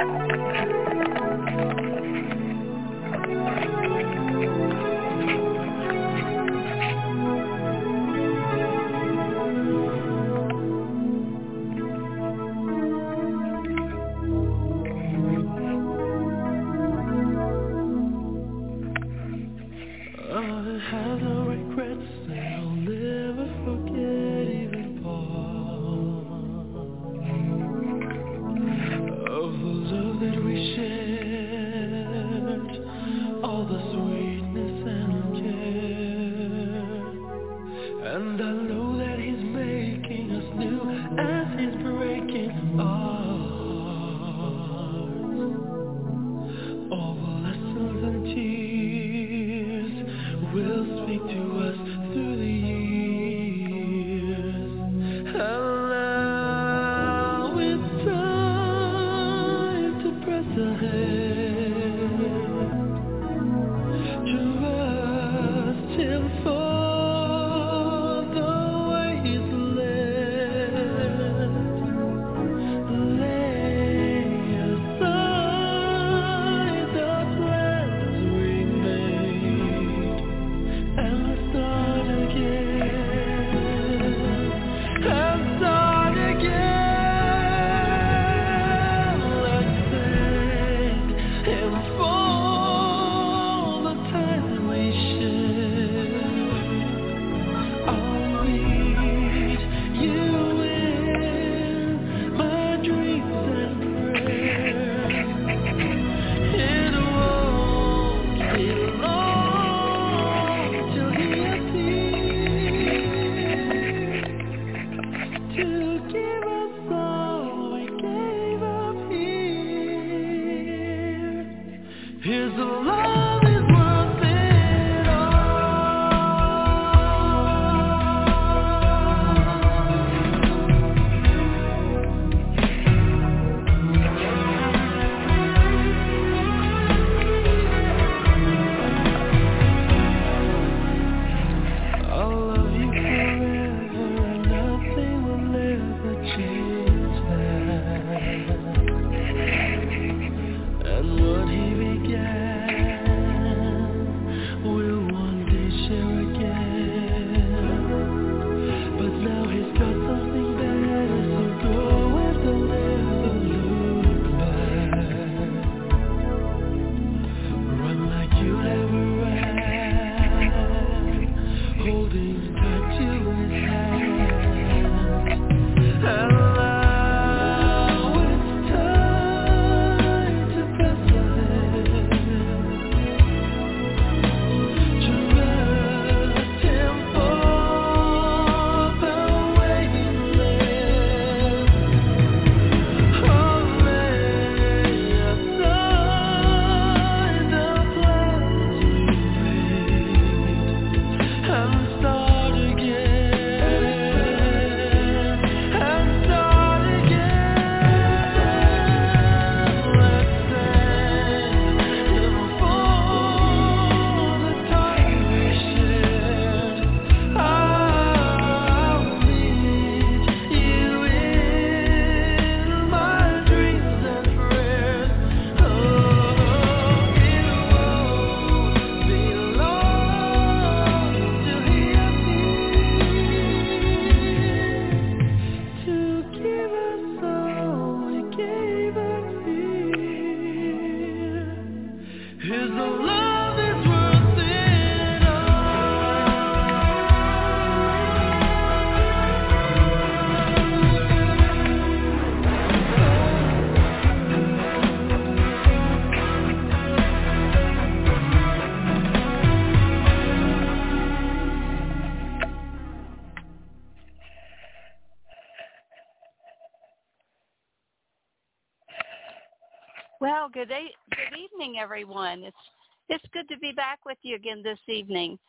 Well, good evening, everyone. It's good to be back with you again this evening,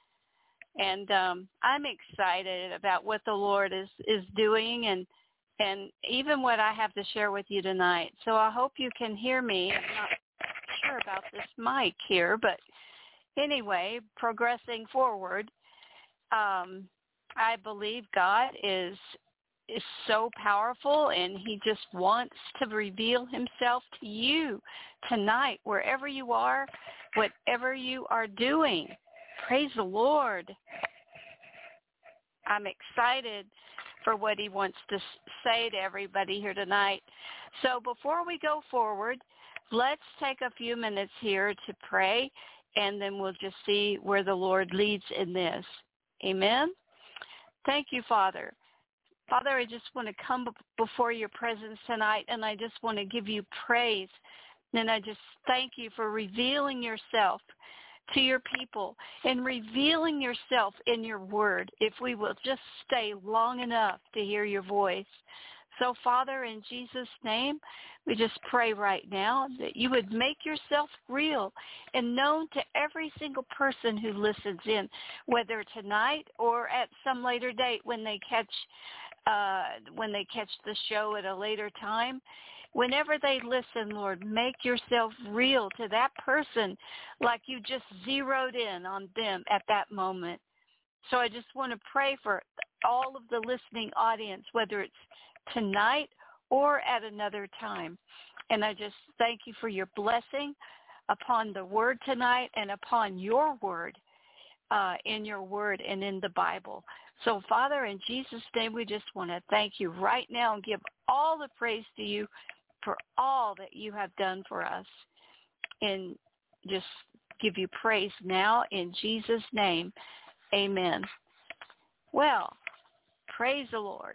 and I'm excited about what the Lord is doing, and even what I have to share with you tonight. So I hope you can hear me. I'm not sure about this mic here, but anyway, progressing forward, I believe God is is so powerful, and he just wants to reveal himself to you tonight, wherever you are, whatever you are doing. Praise the Lord. I'm excited for what he wants to say to everybody here tonight. So before we go forward, let's take a few minutes here to pray, and then we'll just see where the Lord leads in this. Amen. Thank you, Father. Father, I just want to come before your presence tonight, and I just want to give you praise. And I just thank you for revealing yourself to your people and revealing yourself in your word, if we will just stay long enough to hear your voice. So, Father, in Jesus' name, we just pray right now that you would make yourself real and known to every single person who listens in, whether tonight or at some later date when they catch the show at a later time. Whenever they listen, Lord, make yourself real to that person like you just zeroed in on them at that moment. So I just want to pray for all of the listening audience, whether it's tonight or at another time. And I just thank you for your blessing upon the word tonight and upon your word, in your word and in the Bible. So, Father, in Jesus' name, we just want to thank you right now and give all the praise to you for all that you have done for us. And just give you praise now in Jesus' name. Amen. Well, praise the Lord.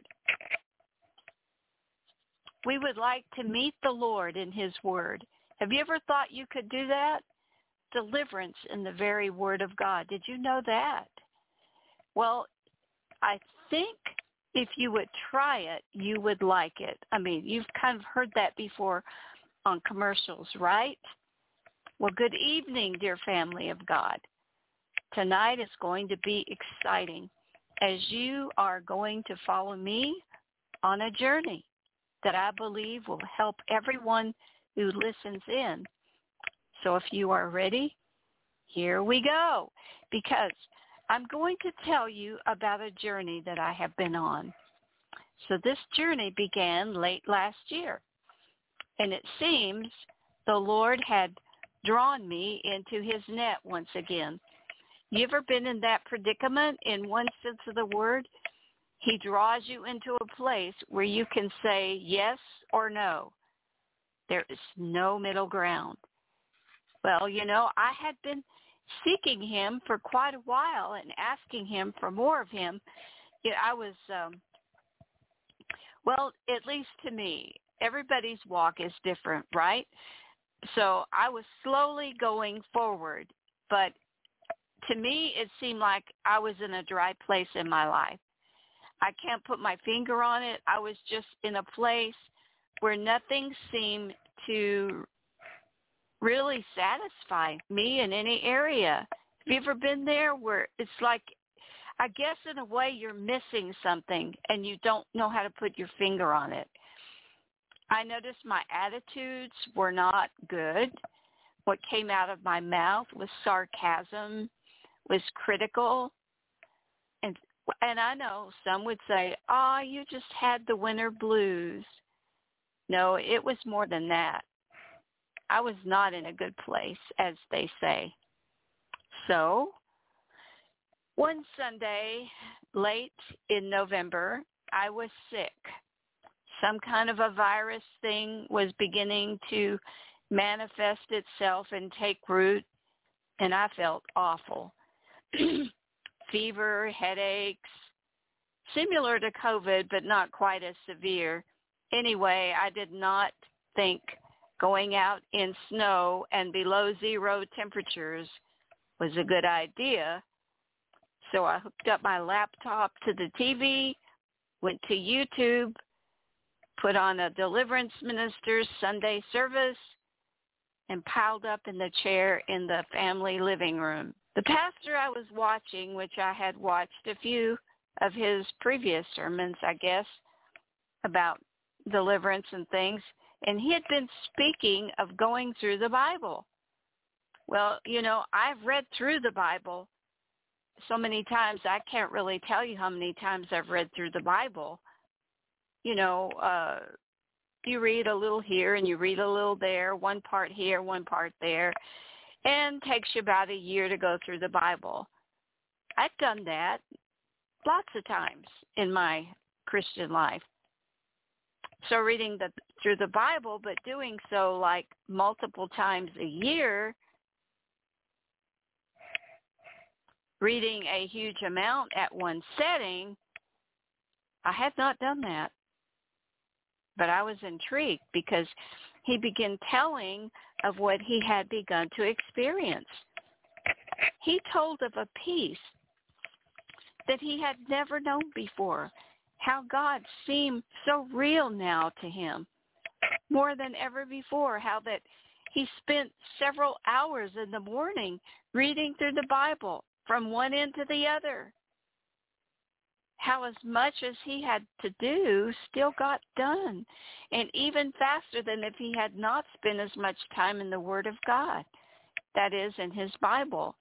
We would like to meet the Lord in his word. Have you ever thought you could do that? Deliverance in the very word of God. Did you know that? Well, I think if you would try it, you would like it. I mean, you've kind of heard that before on commercials, right? Well, good evening, dear family of God. Tonight is going to be exciting as you are going to follow me on a journey that I believe will help everyone who listens in. So if you are ready, here we go, because I'm going to tell you about a journey that I have been on. So this journey began late last year, and it seems the Lord had drawn me into his net once again. You ever been in that predicament in one sense of the word? He draws you into a place where you can say yes or no. There is no middle ground. Well, you know, I had been seeking him for quite a while and asking him for more of him. You know, I was, well, at least to me, everybody's walk is different, right? So I was slowly going forward, but to me, it seemed like I was in a dry place in my life. I can't put my finger on it. I was just in a place where nothing seemed to really satisfy me in any area. Have you ever been there where it's like, I guess in a way you're missing something and you don't know how to put your finger on it? I noticed my attitudes were not good. What came out of my mouth was sarcasm, was critical. And I know some would say, oh, you just had the winter blues. No, it was more than that. I was not in a good place, as they say. So one Sunday, late in November, I was sick. Some kind of a virus thing was beginning to manifest itself and take root, and I felt awful. Fever, headaches, similar to COVID, but not quite as severe. Anyway, I did not think going out in snow and below zero temperatures was a good idea. So I hooked up my laptop to the TV, went to YouTube, put on a deliverance minister's Sunday service, and piled up in the chair in the family living room. The pastor I was watching, which I had watched a few of his previous sermons, I guess, about deliverance and things, and he had been speaking of going through the Bible. Well, you know, I've read through the Bible so many times, I can't really tell you how many times I've read through the Bible, you read a little here and you read a little there, one part here, one part there, and takes you about a year to go through the Bible. I've done that lots of times in my Christian life. So reading through the Bible, but doing so like multiple times a year, reading a huge amount at one setting, I had not done that. But I was intrigued because he began telling of what he had begun to experience. He told of a peace that he had never known before, how God seemed so real now to him, more than ever before, how that he spent several hours in the morning reading through the Bible from one end to the other. How as much as he had to do still got done, and even faster than if he had not spent as much time in the Word of God, that is, in his Bible.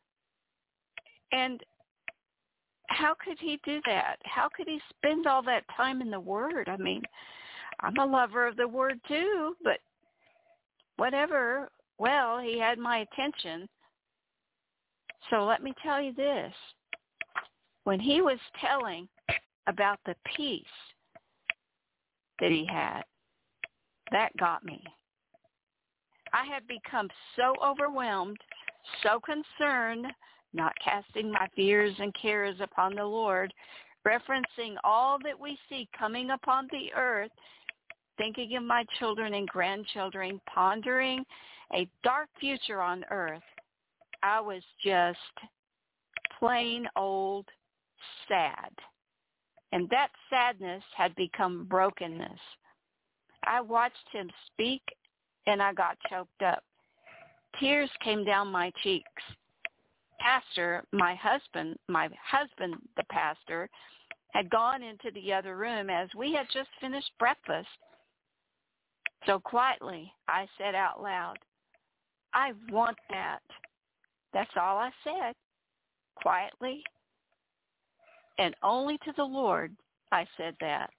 And how could he do that? How could he spend all that time in the Word? I mean, I'm a lover of the Word too, but whatever. Well, he had my attention. So let me tell you this. When he was telling about the peace that he had, that got me. I had become so overwhelmed, so concerned, not casting my fears and cares upon the Lord, referencing all that we see coming upon the earth, thinking of my children and grandchildren, pondering a dark future on earth. I was just plain old sad. And that sadness had become brokenness. I watched him speak and I got choked up. Tears came down my cheeks. Pastor, my husband, the pastor, had gone into the other room as we had just finished breakfast. So quietly, I said out loud, I want that. That's all I said, quietly. And only to the Lord I said that.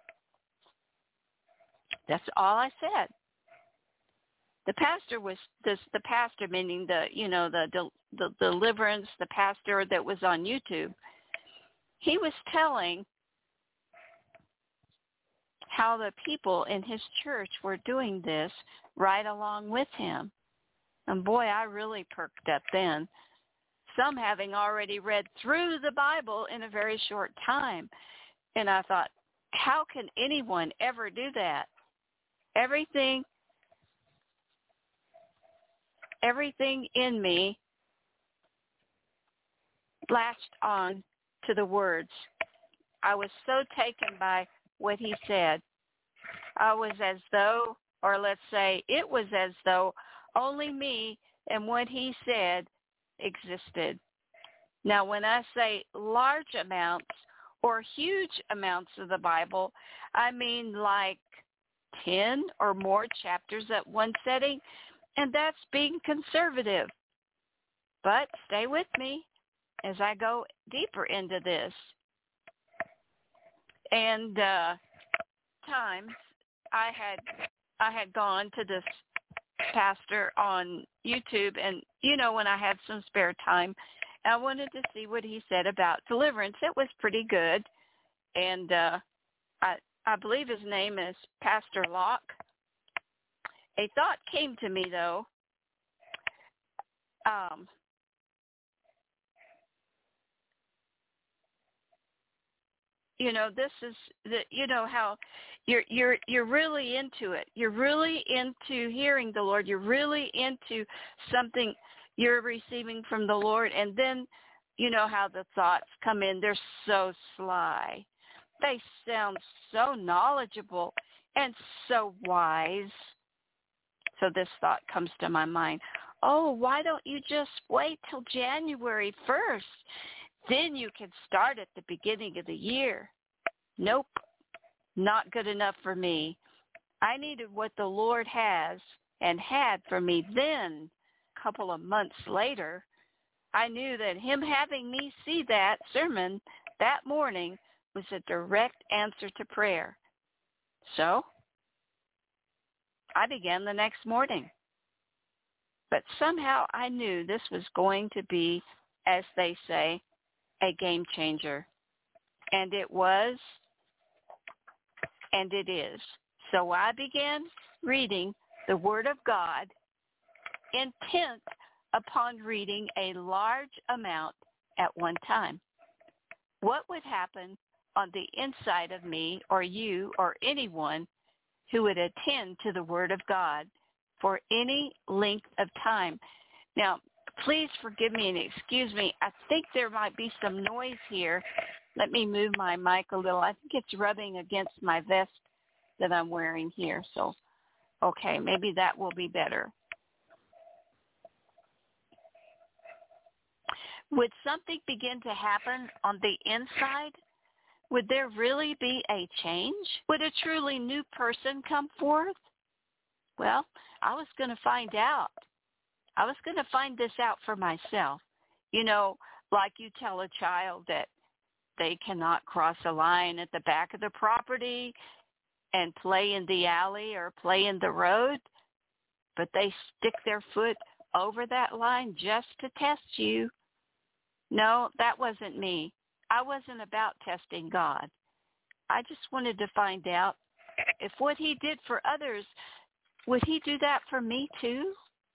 That's all I said. The pastor was the pastor, meaning the deliverance, the pastor that was on YouTube. He was telling how the people in his church were doing this right along with him. And boy, I really perked up then. Some having already read through the Bible in a very short time. And I thought, how can anyone ever do that? Everything in me latched on to the words. I was so taken by what he said. I was as though, or let's say, it was as though only me and what he said existed. Now, when I say large amounts or huge amounts of the Bible, I mean like 10 or more chapters at one setting, and that's being conservative. But stay with me as I go deeper into this. And times I had gone to this pastor on YouTube, and when I had some spare time, I wanted to see what he said about deliverance. It was pretty good, and I believe his name is Pastor Locke. A thought came to me though. This is how you're really into it. You're really into hearing the Lord. You're really into something you're receiving from the Lord. And then, how the thoughts come in. They're so sly. They sound so knowledgeable and so wise. So this thought comes to my mind. Oh, why don't you just wait till January 1st? Then you can start at the beginning of the year. Nope, not good enough for me. I needed what the Lord has and had for me then. A couple of months later, I knew that him having me see that sermon that morning was a direct answer to prayer. So I began the next morning. But somehow I knew this was going to be, as they say, a game changer. And it was, and it is. So I began reading the Word of God, intent upon reading a large amount at one time. What would happen on the inside of me or you or anyone who would attend to the Word of God for any length of time? Now, please forgive me and excuse me. I think there might be some noise here. Let me move my mic a little. I think it's rubbing against my vest that I'm wearing here. So, okay, maybe that will be better. Would something begin to happen on the inside? Would there really be a change? Would a truly new person come forth? Well, I was going to find out. I was going to find this out for myself. You know, like you tell a child that they cannot cross a line at the back of the property and play in the alley or play in the road, but they stick their foot over that line just to test you. No, that wasn't me. I wasn't about testing God. I just wanted to find out if what he did for others, would he do that for me too?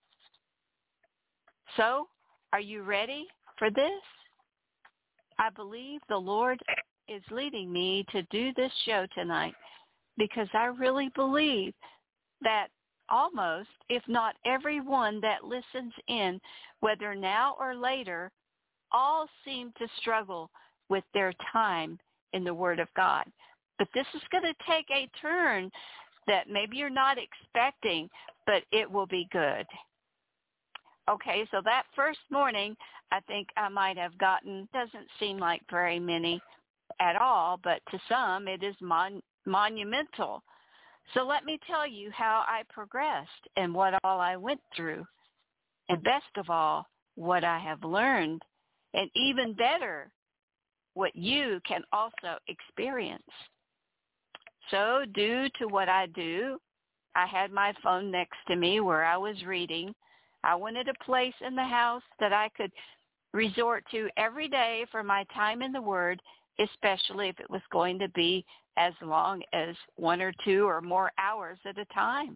So, are you ready for this? I believe the Lord is leading me to do this show tonight because I really believe that almost, if not everyone that listens in, whether now or later, all seem to struggle with their time in the Word of God. But this is going to take a turn that maybe you're not expecting, but it will be good. Okay, so that first morning, I think I might have gotten, doesn't seem like very many at all, but to some it is monumental. So let me tell you how I progressed and what all I went through. And best of all, what I have learned. And even better, what you can also experience. So due to what I do, I had my phone next to me where I was reading. I wanted a place in the house that I could resort to every day for my time in the Word, especially if it was going to be as long as 1 or 2 or more hours at a time.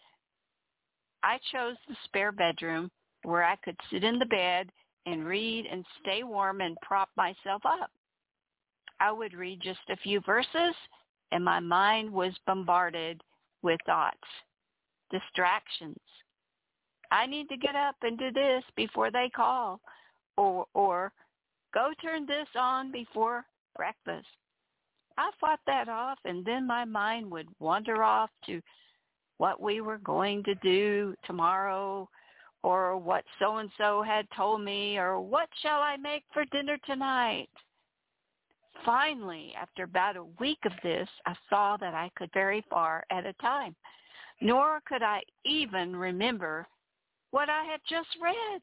I chose the spare bedroom where I could sit in the bed and read and stay warm and prop myself up. I would read just a few verses, and my mind was bombarded with thoughts, distractions. I need to get up and do this before they call, or go turn this on before breakfast. I fought that off, and then my mind would wander off to what we were going to do tomorrow, or what so-and-so had told me, or what shall I make for dinner tonight? Finally, after about a week of this, I saw that I could very far at a time, nor could I even remember what I had just read.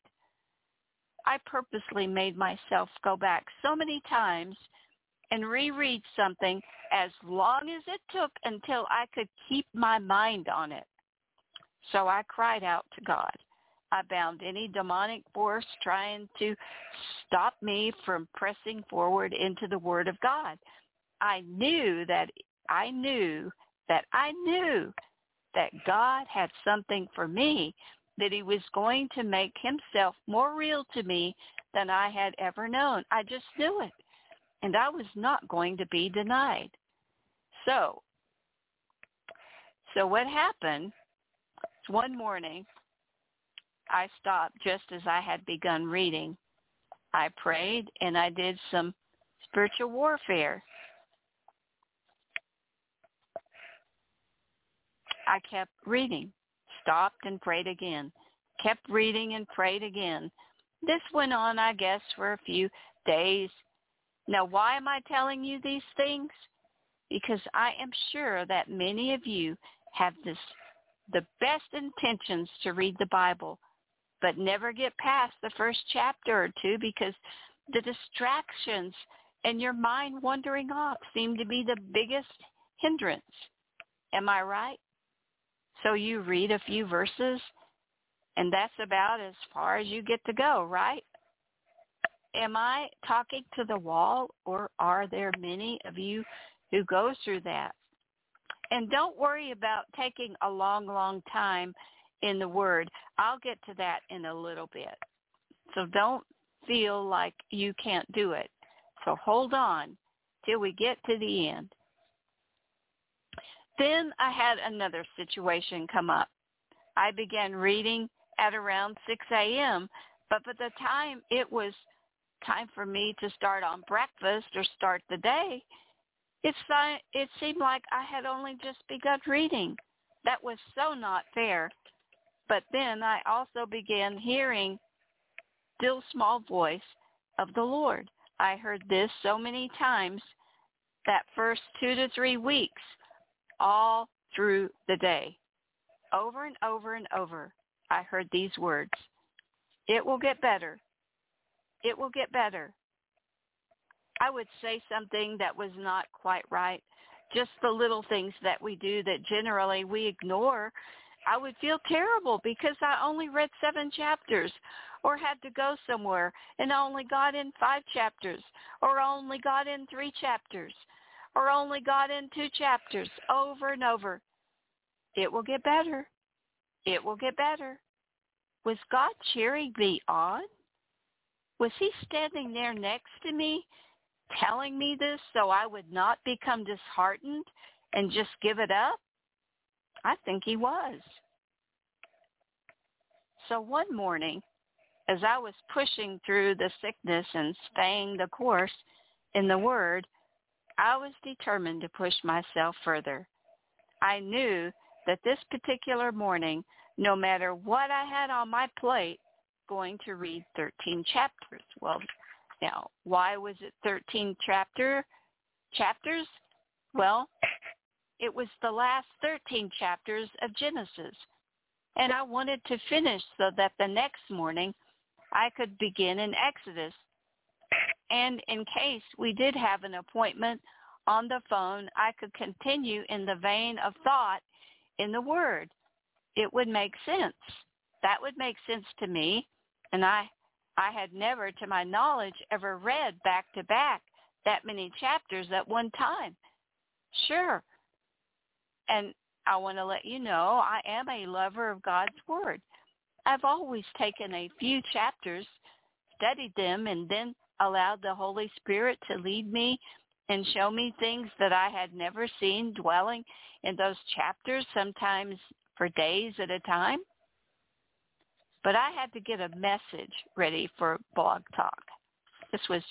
I purposely made myself go back so many times and reread something as long as it took until I could keep my mind on it. So I cried out to God. I bound any demonic force trying to stop me from pressing forward into the Word of God. I knew that God had something for me, that he was going to make himself more real to me than I had ever known. I just knew it, and I was not going to be denied. So what happened, one morning, I stopped just as I had begun reading. I prayed and I did some spiritual warfare. I kept reading, stopped and prayed again, kept reading and prayed again. This went on, I guess, for a few days. Now, why am I telling you these things? Because I am sure that many of you have the best intentions to read the Bible, but never get past the first chapter or two because the distractions and your mind wandering off seem to be the biggest hindrance. Am I right? So you read a few verses, and that's about as far as you get to go, right? Am I talking to the wall, or are there many of you who go through that? And don't worry about taking a long, long time in the Word. I'll get to that in a little bit. So don't feel like you can't do it. So hold on till we get to the end. Then I had another situation come up. I began reading at around 6 a.m., but by the time it was time for me to start on breakfast or start the day, it seemed like I had only just begun reading. That was so not fair. But then I also began hearing still small voice of the Lord. I heard this so many times that first 2 to 3 weeks, all through the day. Over and over and over, I heard these words. It will get better. It will get better. I would say something that was not quite right, just the little things that we do that generally we ignore. I would feel terrible because I only read 7 chapters, or had to go somewhere and only got in 5 chapters, or only got in 3 chapters, or only got in 2 chapters, over and over. It will get better. It will get better. Was God cheering me on? Was he standing there next to me, telling me this so I would not become disheartened and just give it up? I think he was. So one morning, as I was pushing through the sickness and staying the course in the Word, I was determined to push myself further. I knew that this particular morning, no matter what I had on my plate, going to read 13 chapters. Well, now, why was it 13 chapters? Well, it was the last 13 chapters of Genesis, and I wanted to finish so that the next morning I could begin in Exodus. And in case we did have an appointment on the phone, I could continue in the vein of thought in the Word. It would make sense. That would make sense to me, and I had never, to my knowledge, ever read back-to-back that many chapters at one time. Sure. And I want to let you know I am a lover of God's Word. I've always taken a few chapters, studied them, and then allowed the Holy Spirit to lead me and show me things that I had never seen, dwelling in those chapters, sometimes for days at a time. But I had to get a message ready for Blog Talk. This was,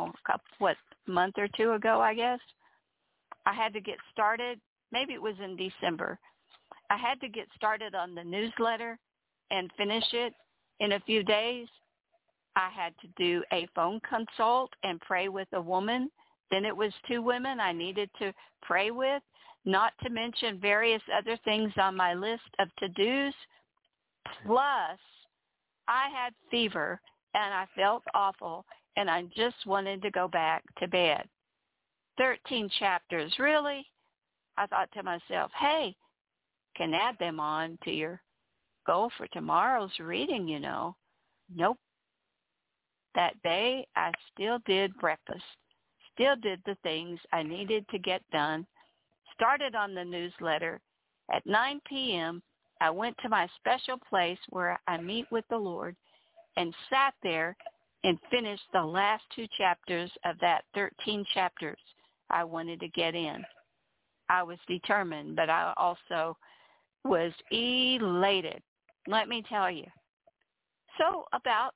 a month or 2 ago, I guess. I had to get started. Maybe it was in December. I had to get started on the newsletter and finish it in a few days. I had to do a phone consult and pray with a woman. Then it was 2 women I needed to pray with, not to mention various other things on my list of to-dos. Plus, I had fever, and I felt awful, and I just wanted to go back to bed. 13 chapters, really? I thought to myself, hey, can add them on to your goal for tomorrow's reading, Nope. That day, I still did breakfast, still did the things I needed to get done, started on the newsletter. At 9 p.m., I went to my special place where I meet with the Lord and sat there and finished the last 2 chapters of that 13 chapters I wanted to get in. I was determined, but I also was elated, let me tell you. So about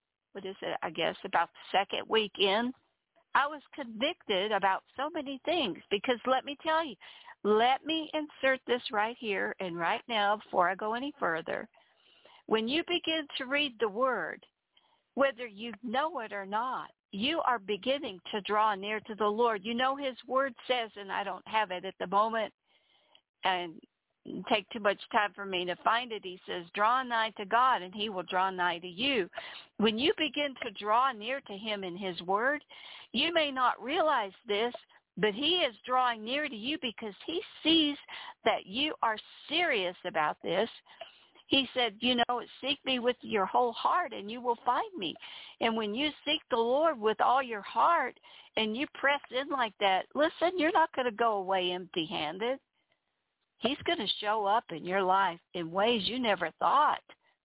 the second week in, I was convicted about so many things because let me tell you, let me insert this right here and right now before I go any further. When you begin to read the Word, whether you know it or not, you are beginning to draw near to the Lord. His Word says, and I don't have it at the moment, and take too much time for me to find it. He says, draw nigh to God, and he will draw nigh to you. When you begin to draw near to him in his Word, you may not realize this, but he is drawing near to you because he sees that you are serious about this. He said, seek me with your whole heart and you will find me. And when you seek the Lord with all your heart and you press in like that, listen, you're not going to go away empty-handed. He's going to show up in your life in ways you never thought.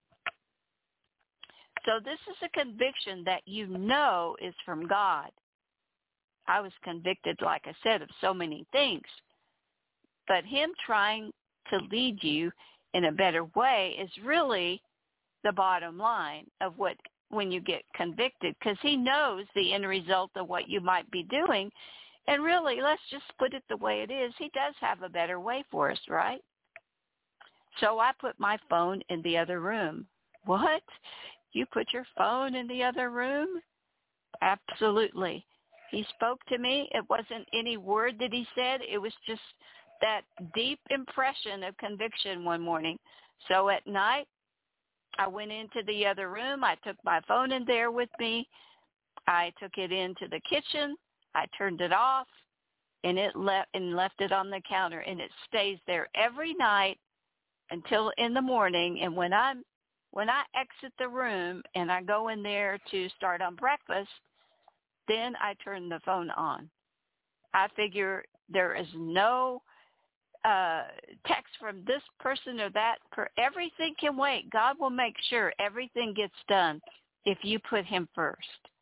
So this is a conviction that you know is from God. I was convicted, like I said, of so many things. But him trying to lead you in a better way is really the bottom line of when you get convicted, because he knows the end result of what you might be doing. And really, let's just put it the way it is. He does have a better way for us, right? So I put my phone in the other room. What? You put your phone in the other room? Absolutely. He spoke to me. It wasn't any word that he said. It was just that deep impression of conviction one morning. So at night, I went into the other room. I took my phone in there with me. I took it into the kitchen. I turned it off, and left it on the counter, and it stays there every night until in the morning. And when I exit the room and I go in there to start on breakfast, then I turn the phone on. I figure there is no text from this person or that. Everything can wait. God will make sure everything gets done if you put him first.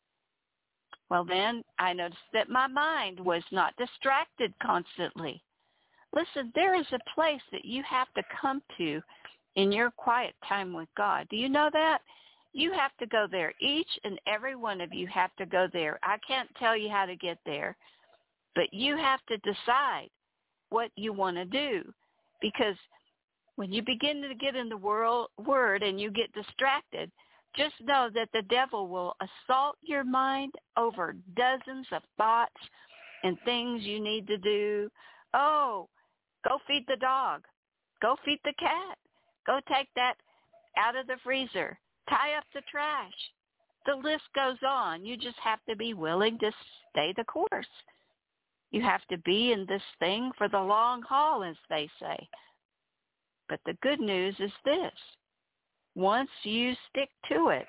Well, then I noticed that my mind was not distracted constantly. Listen, there is a place that you have to come to in your quiet time with God. Do you know that? You have to go there. Each and every one of you have to go there. I can't tell you how to get there, but you have to decide what you want to do, because when you begin to get in the word and you get distracted, just know that the devil will assault your mind over dozens of thoughts and things you need to do. Oh, go feed the dog. Go feed the cat. Go take that out of the freezer. Tie up the trash. The list goes on. You just have to be willing to stay the course. You have to be in this thing for the long haul, as they say. But the good news is this. Once you stick to it,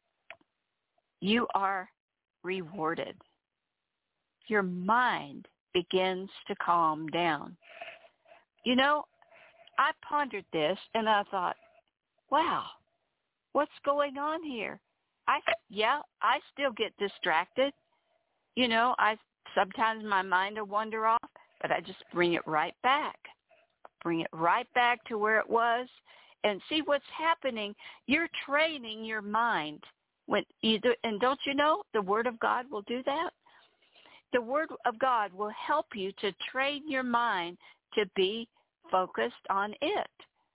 you are rewarded. Your mind begins to calm down. I pondered this and I thought, wow, what's going on here? I still get distracted. Sometimes my mind will wander off, but I just bring it right back. Bring it right back to where it was. And see what's happening. You're training your mind. And don't you know the Word of God will do that? The Word of God will help you to train your mind to be focused on it.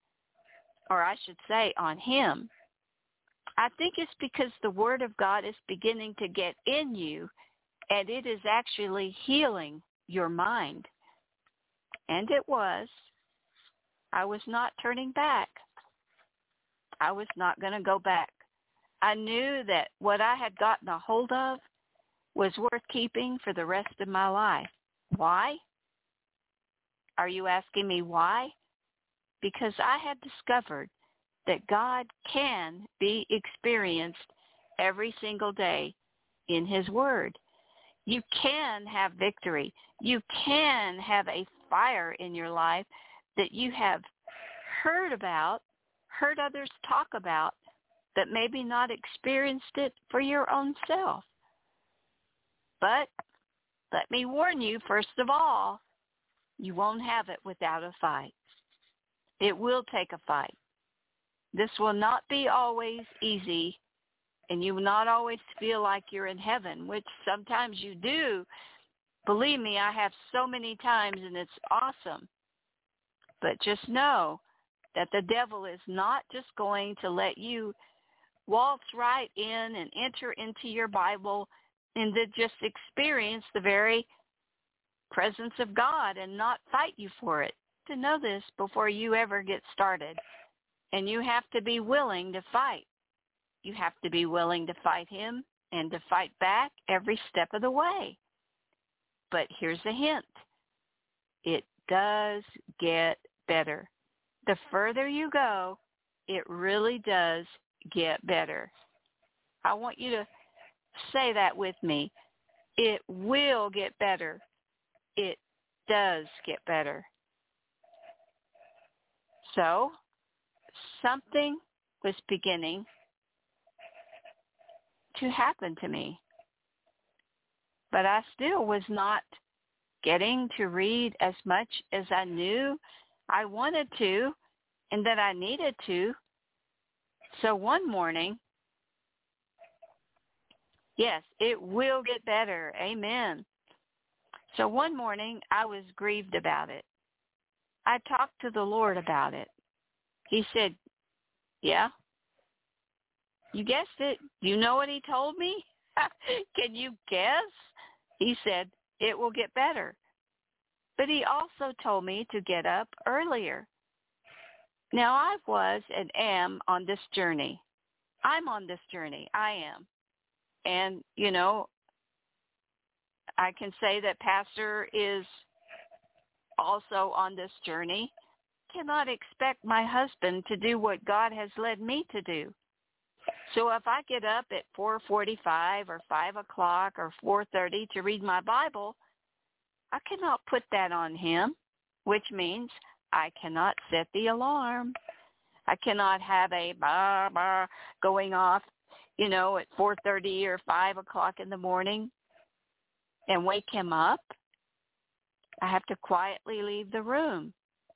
Or I should say on Him. I think it's because the Word of God is beginning to get in you, and it is actually healing your mind. And it was. I was not turning back. I was not going to go back. I knew that what I had gotten a hold of was worth keeping for the rest of my life. Why? Are you asking me why? Because I had discovered that God can be experienced every single day in His Word. You can have victory. You can have a fire in your life that you have heard others talk about, but maybe not experienced it for your own self. But let me warn you, first of all, you won't have it without a fight. It will take a fight. This will not be always easy, and you will not always feel like you're in heaven, which sometimes you do. Believe me, I have so many times, and it's awesome. But just know that the devil is not just going to let you waltz right in and enter into your Bible and to just experience the very presence of God and not fight you for it. To know this before you ever get started. And you have to be willing to fight. You have to be willing to fight him and to fight back every step of the way. But here's a hint. It does get better. The further you go, it really does get better. I want you to say that with me. It will get better. It does get better. So, something was beginning to happen to me. But I still was not getting to read as much as I knew I wanted to and that I needed to. So one morning, yes, it will get better. Amen. So one morning, I was grieved about it. I talked to the Lord about it. He said, yeah, you guessed it. You know what he told me? Can you guess? He said, it will get better. But he also told me to get up earlier. Now, I was and am on this journey. I'm on this journey. I am. And, you know, I can say that Pastor is also on this journey. Cannot expect my husband to do what God has led me to do. So if I get up at 4:45 or 5 o'clock or 4:30 to read my Bible, I cannot put that on him, which means I cannot set the alarm. I cannot have a bah, bah going off, you know, at 4:30 or 5 o'clock in the morning and wake him up. I have to quietly leave the room.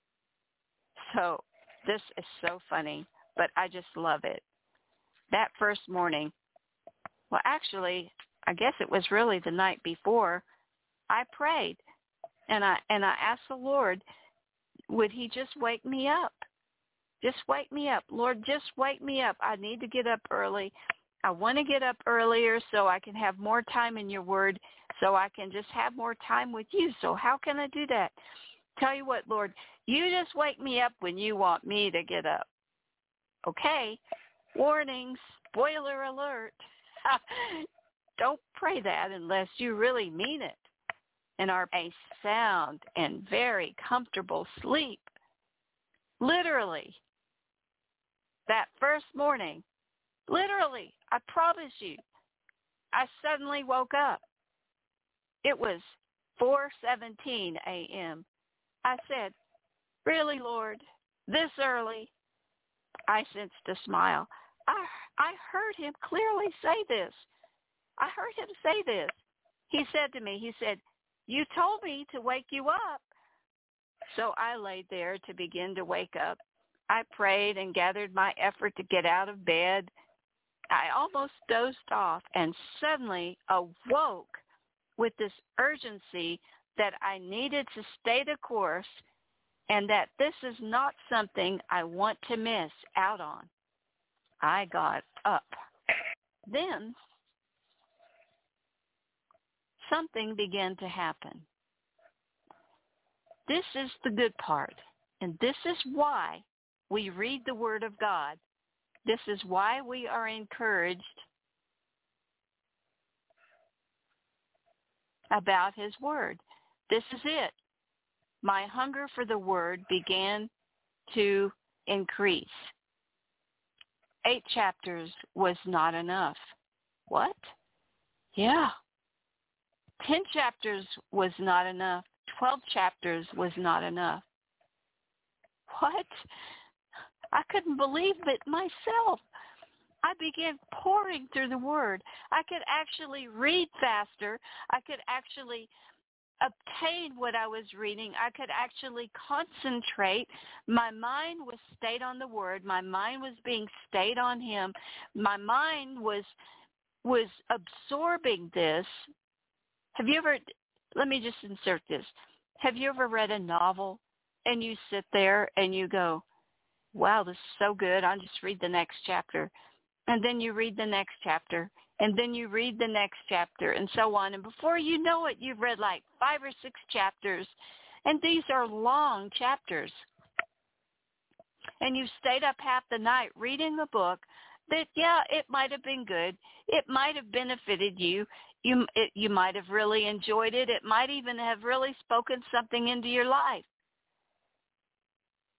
So this is so funny, but I just love it. That first morning, well, actually, I guess it was really the night before, I prayed, and I asked the Lord, would he just wake me up? Just wake me up. Lord, just wake me up. I need to get up early. I want to get up earlier so I can have more time in your word, so I can just have more time with you. So how can I do that? Tell you what, Lord, you just wake me up when you want me to get up. Okay? Warning, spoiler alert. Don't pray that unless you really mean it and are a sound and very comfortable sleep. Literally, that first morning, literally, I promise you, I suddenly woke up. It was 4:17 a.m. I said, really, Lord, this early? I sensed a smile. I heard him clearly say this. I heard him say this. He said to me, he said, you told me to wake you up. So I laid there to begin to wake up. I prayed and gathered my effort to get out of bed. I almost dozed off and suddenly awoke with this urgency that I needed to stay the course and that this is not something I want to miss out on. I got up. Then something began to happen. This is the good part, and this is why we read the Word of God. This is why we are encouraged about His Word. This is it. My hunger for the Word began to increase. 8 chapters was not enough. What? Yeah. 10 chapters was not enough. 12 chapters was not enough. What? I couldn't believe it myself. I began pouring through the Word. I could actually read faster. I could actually obtain what I was reading. I could actually concentrate. My mind was stayed on the Word. My mind was being stayed on Him. My mind was absorbing this. Have you ever, let me just insert this. Have you ever read a novel and you sit there and you go, wow, this is so good. I'll just read the next chapter. And then you read the next chapter. And then you read the next chapter and so on. And before you know it, you've read like 5 or 6 chapters. And these are long chapters. And you stayed up half the night reading a book that, yeah, it might have been good. It might have benefited you. You might have really enjoyed it. It might even have really spoken something into your life.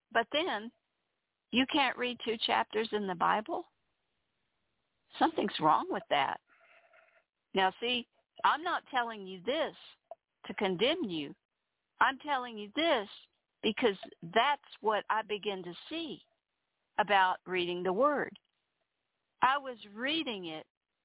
But then you can't read 2 chapters in the Bible? Something's wrong with that. Now, see, I'm not telling you this to condemn you. I'm telling you this because that's what I begin to see about reading the Word. I was reading it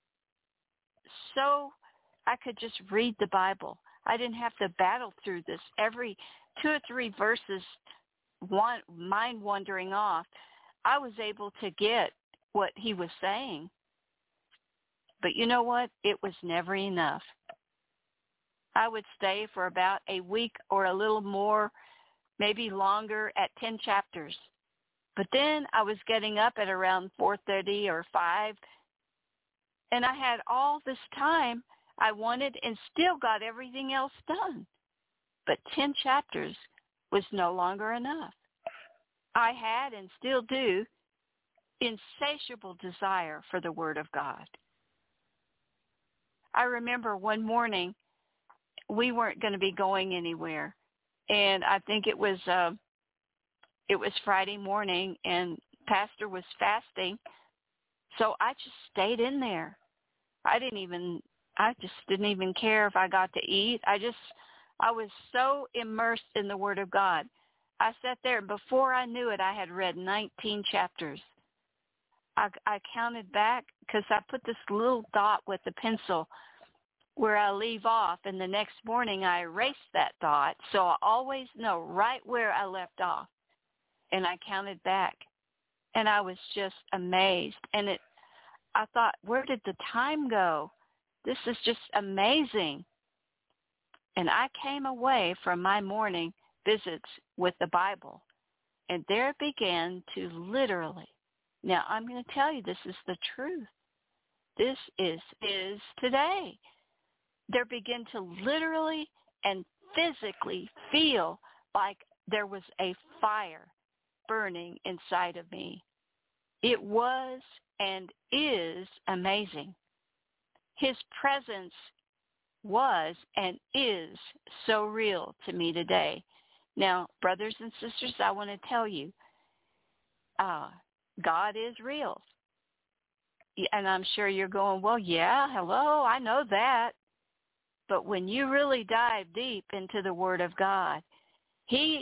so I could just read the Bible. I didn't have to battle through this. Every 2 or 3 verses, mind wandering off, I was able to get what he was saying. But you know what? It was never enough. I would stay for about a week or a little more, maybe longer, at 10 chapters. But then I was getting up at around 4:30 or 5, and I had all this time I wanted and still got everything else done. But 10 chapters was no longer enough. I had and still do insatiable desire for the Word of God. I remember one morning we weren't going to be going anywhere, and I think it was Friday morning, and Pastor was fasting, so I just stayed in there. I just didn't even care if I got to eat. I was so immersed in the Word of God. I sat there, and before I knew it, I had read 19 chapters. I counted back because I put this little dot with the pencil where I leave off, and the next morning I erased that dot, so I always know right where I left off. And I counted back, and I was just amazed. And I thought, where did the time go? This is just amazing. And I came away from my morning visits with the Bible, and there began to literally, now I'm going to tell you, this is the truth. This is today. There began to literally and physically feel like there was a fire burning inside of me. It was and is amazing. His presence was and is so real to me today. Now, brothers and sisters, I want to tell you, God is real. And I'm sure you're going, well, yeah, hello, I know that. But when you really dive deep into the Word of God, you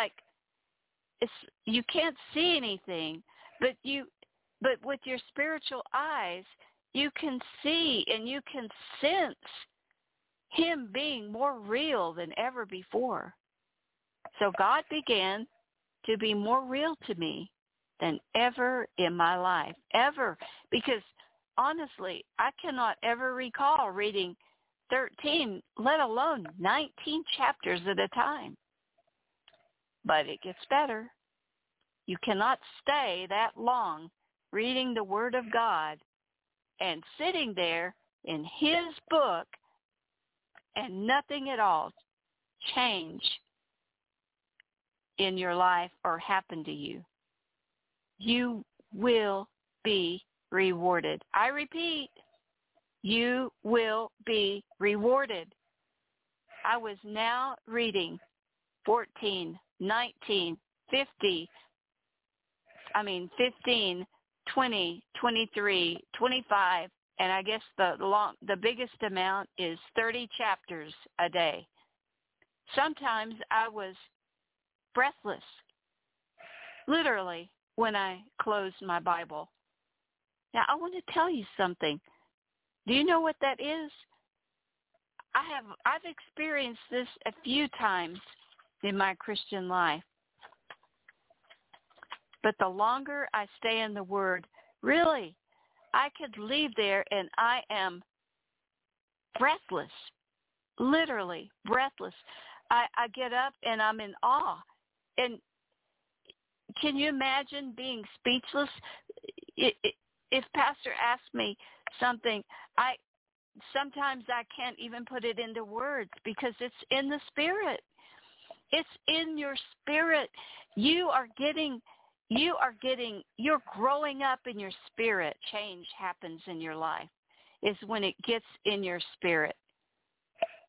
can't see anything, but with your spiritual eyes, you can see and you can sense him being more real than ever before. So God began to be more real to me than ever in my life, ever. Because honestly, I cannot ever recall reading 13, let alone 19 chapters at a time. But it gets better. You cannot stay that long reading the Word of God and sitting there in his book and nothing at all change in your life or happen to you. You will be rewarded. I repeat, you will be rewarded. I was now reading 14, 19, 15, 20, 23, 25, and I guess the biggest amount is 30 chapters a day. Sometimes I was breathless, literally, when I closed my Bible. Now, I want to tell you something. Do you know what that is? I've experienced this a few times in my Christian life. But the longer I stay in the Word, really, I could leave there and I am breathless, literally breathless. I get up and I'm in awe. And can you imagine being speechless? If Pastor asks me something, sometimes I can't even put it into words because it's in the Spirit. It's in your spirit. You're growing up in your spirit. Change happens in your life. It's when it gets in your spirit.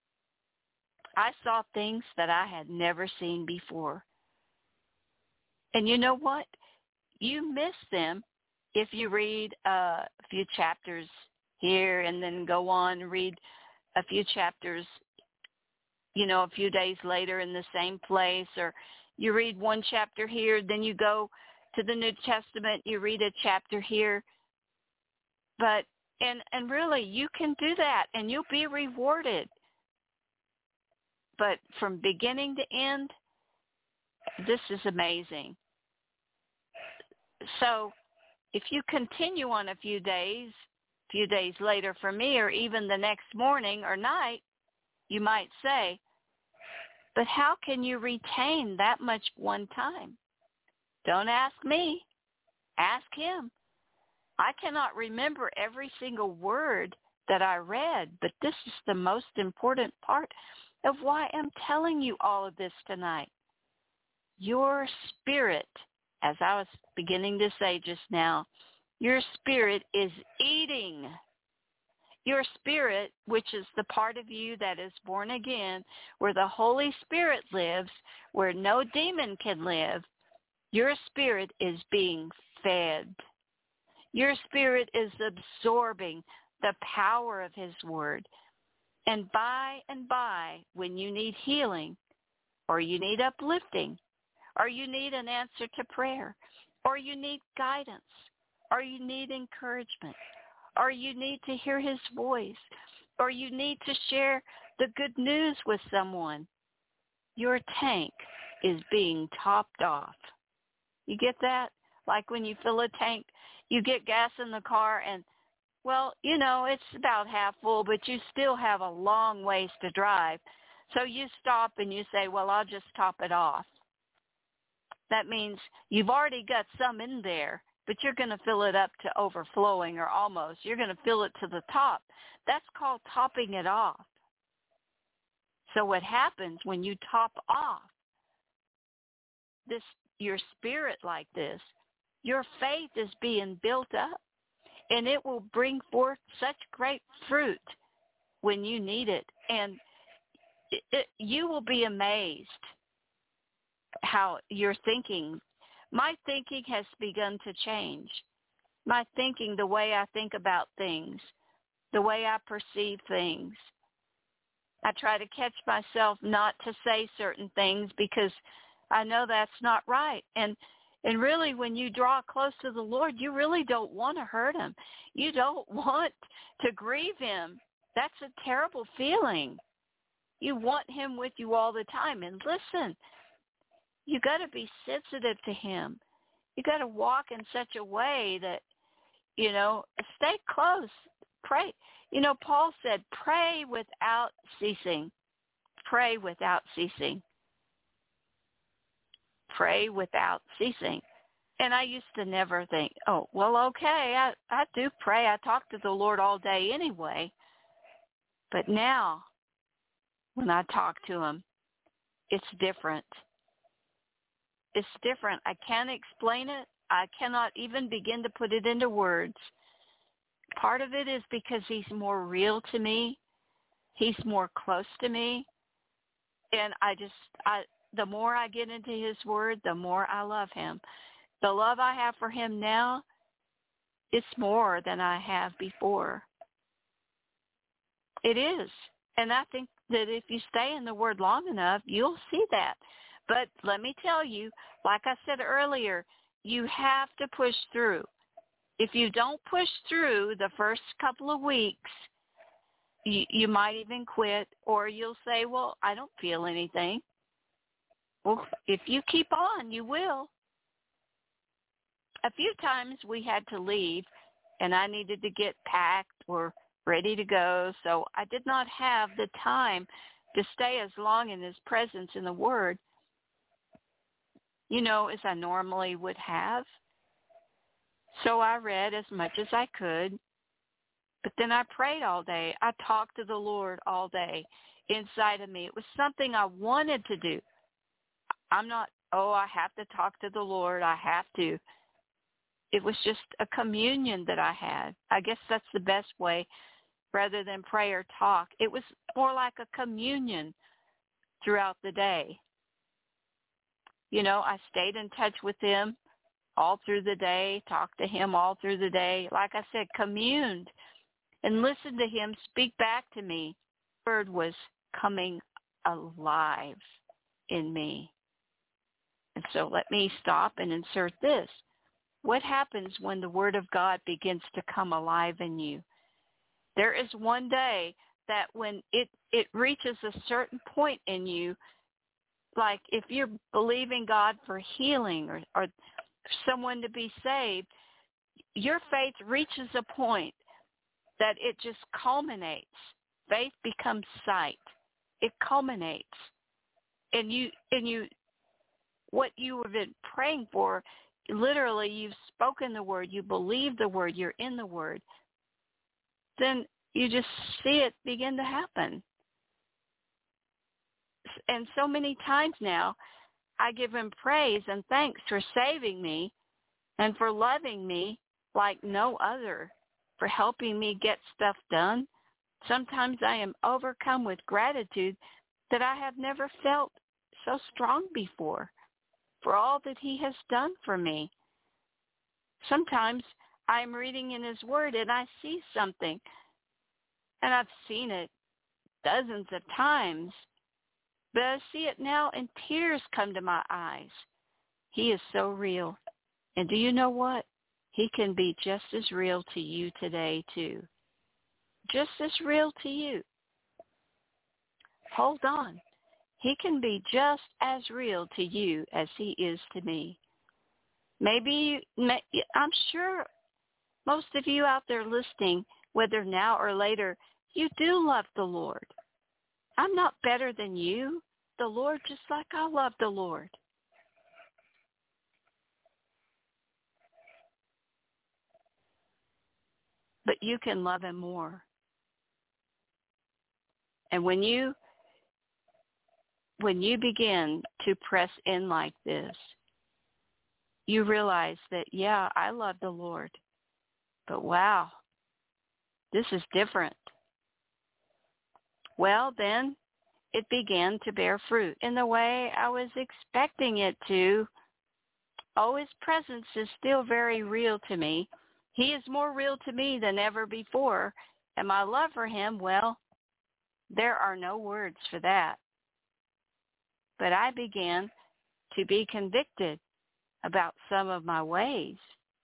I saw things that I had never seen before. And you know what? You miss them if you read a few chapters here and then go on and read a few chapters, a few days later in the same place, or you read one chapter here, then you go to the New Testament, you read a chapter here. But, and really, you can do that and you'll be rewarded. But from beginning to end, this is amazing. So if you continue on a few days later for me, or even the next morning or night, you might say, but how can you retain that much one time? Don't ask me. Ask him. I cannot remember every single word that I read, but this is the most important part of why I'm telling you all of this tonight. Your spirit, as I was beginning to say just now, your spirit is eating. Your spirit, which is the part of you that is born again, where the Holy Spirit lives, where no demon can live, your spirit is being fed. Your spirit is absorbing the power of his word. And by, when you need healing, or you need uplifting, or you need an answer to prayer, or you need guidance, or you need encouragement, or you need to hear his voice, or you need to share the good news with someone, your tank is being topped off. You get that? Like when you fill a tank, you get gas in the car and, well, it's about half full, but you still have a long ways to drive. So you stop and you say, well, I'll just top it off. That means you've already got some in there, but you're going to fill it up to overflowing, or almost. You're going to fill it to the top. That's called topping it off. So what happens when you top off your spirit like this, your faith is being built up, and it will bring forth such great fruit when you need it. And you will be amazed how your thinking, my thinking has begun to change. My thinking, the way I think about things, the way I perceive things. I try to catch myself not to say certain things because I know that's not right. And really, when you draw close to the Lord, you really don't want to hurt him. You don't want to grieve him. That's a terrible feeling. You want him with you all the time. And listen, you got to be sensitive to him. You got to walk in such a way that, stay close. Pray. Paul said, pray without ceasing. Pray without ceasing. Pray without ceasing. And I used to never think, oh, well, okay, I do pray. I talk to the Lord all day anyway. But now, when I talk to him, it's different. It's different. I can't explain it. I cannot even begin to put it into words. Part of it is because he's more real to me. He's more close to me. And the more I get into his word, the more I love him. The love I have for him now, it's more than I have before. It is. And I think that if you stay in the word long enough, you'll see that. But let me tell you, like I said earlier, you have to push through. If you don't push through the first couple of weeks, you might even quit, or you'll say, well, I don't feel anything. Well, if you keep on, you will. A few times we had to leave, and I needed to get packed or ready to go, so I did not have the time to stay as long in his presence in the Word, as I normally would have. So I read as much as I could, but then I prayed all day. I talked to the Lord all day inside of me. It was something I wanted to do. I'm not, I have to talk to the Lord. I have to. It was just a communion that I had. I guess that's the best way rather than pray or talk. It was more like a communion throughout the day. I stayed in touch with him all through the day, talked to him all through the day. Like I said, communed and listened to him speak back to me. The word was coming alive in me. And so let me stop and insert this. What happens when the word of God begins to come alive in you? There is one day that when it reaches a certain point in you, like if you're believing God for healing or someone to be saved, your faith reaches a point that it just culminates. Faith becomes sight. It culminates. And you what you have been praying for, literally you've spoken the word, you believe the word, you're in the word, then you just see it begin to happen. And so many times now, I give him praise and thanks for saving me and for loving me like no other, for helping me get stuff done. Sometimes I am overcome with gratitude that I have never felt so strong before for all that he has done for me. Sometimes I'm reading in his word and I see something, and I've seen it dozens of times, but I see it now and tears come to my eyes. He is so real. And do you know what? He can be just as real to you today too. Just as real to you. Hold on. He can be just as real to you as he is to me. I'm sure most of you out there listening, whether now or later, you do love the Lord. I'm not better than you. The Lord, just like I love the Lord. But you can love him more. And when you begin to press in like this, you realize that, yeah, I love the Lord, but wow, this is different. Well, then it began to bear fruit in the way I was expecting it to. Oh, his presence is still very real to me. He is more real to me than ever before. And my love for him, well, there are no words for that. But I began to be convicted about some of my ways.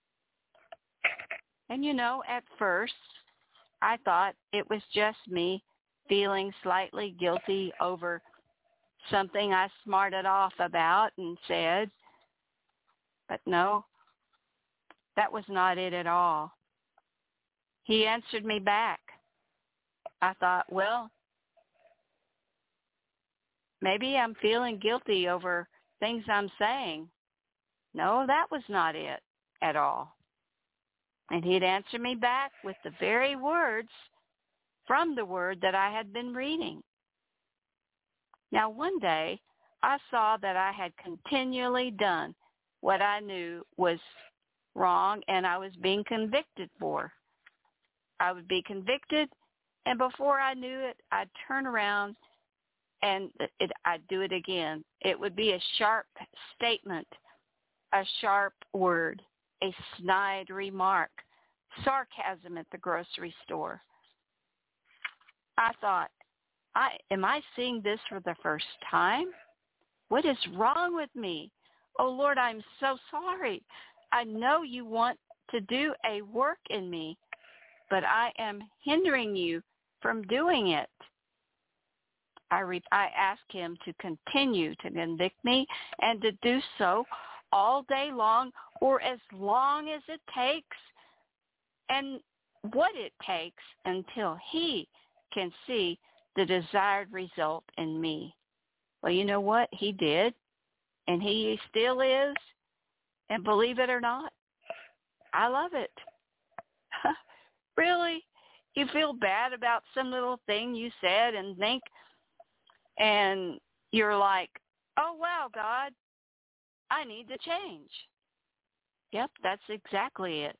And at first, I thought it was just me feeling slightly guilty over something I smarted off about and said. But no, that was not it at all. He answered me back. I thought, well, maybe I'm feeling guilty over things I'm saying. No, that was not it at all. And he'd answer me back with the very words from the word that I had been reading. Now, one day, I saw that I had continually done what I knew was wrong and I was being convicted for. I would be convicted, and before I knew it, I'd turn around and I'd do it again. It would be a sharp statement, a sharp word, a snide remark, sarcasm at the grocery store. I thought, am I seeing this for the first time? What is wrong with me? Oh, Lord, I'm so sorry. I know you want to do a work in me, but I am hindering you from doing it. I asked him to continue to convict me and to do so all day long or as long as it takes and what it takes until he can see the desired result in me. Well, you know what? He did, and he still is, and believe it or not, I love it. Really? You feel bad about some little thing you said and think, and you're like, oh, wow, God, I need to change. Yep, that's exactly it.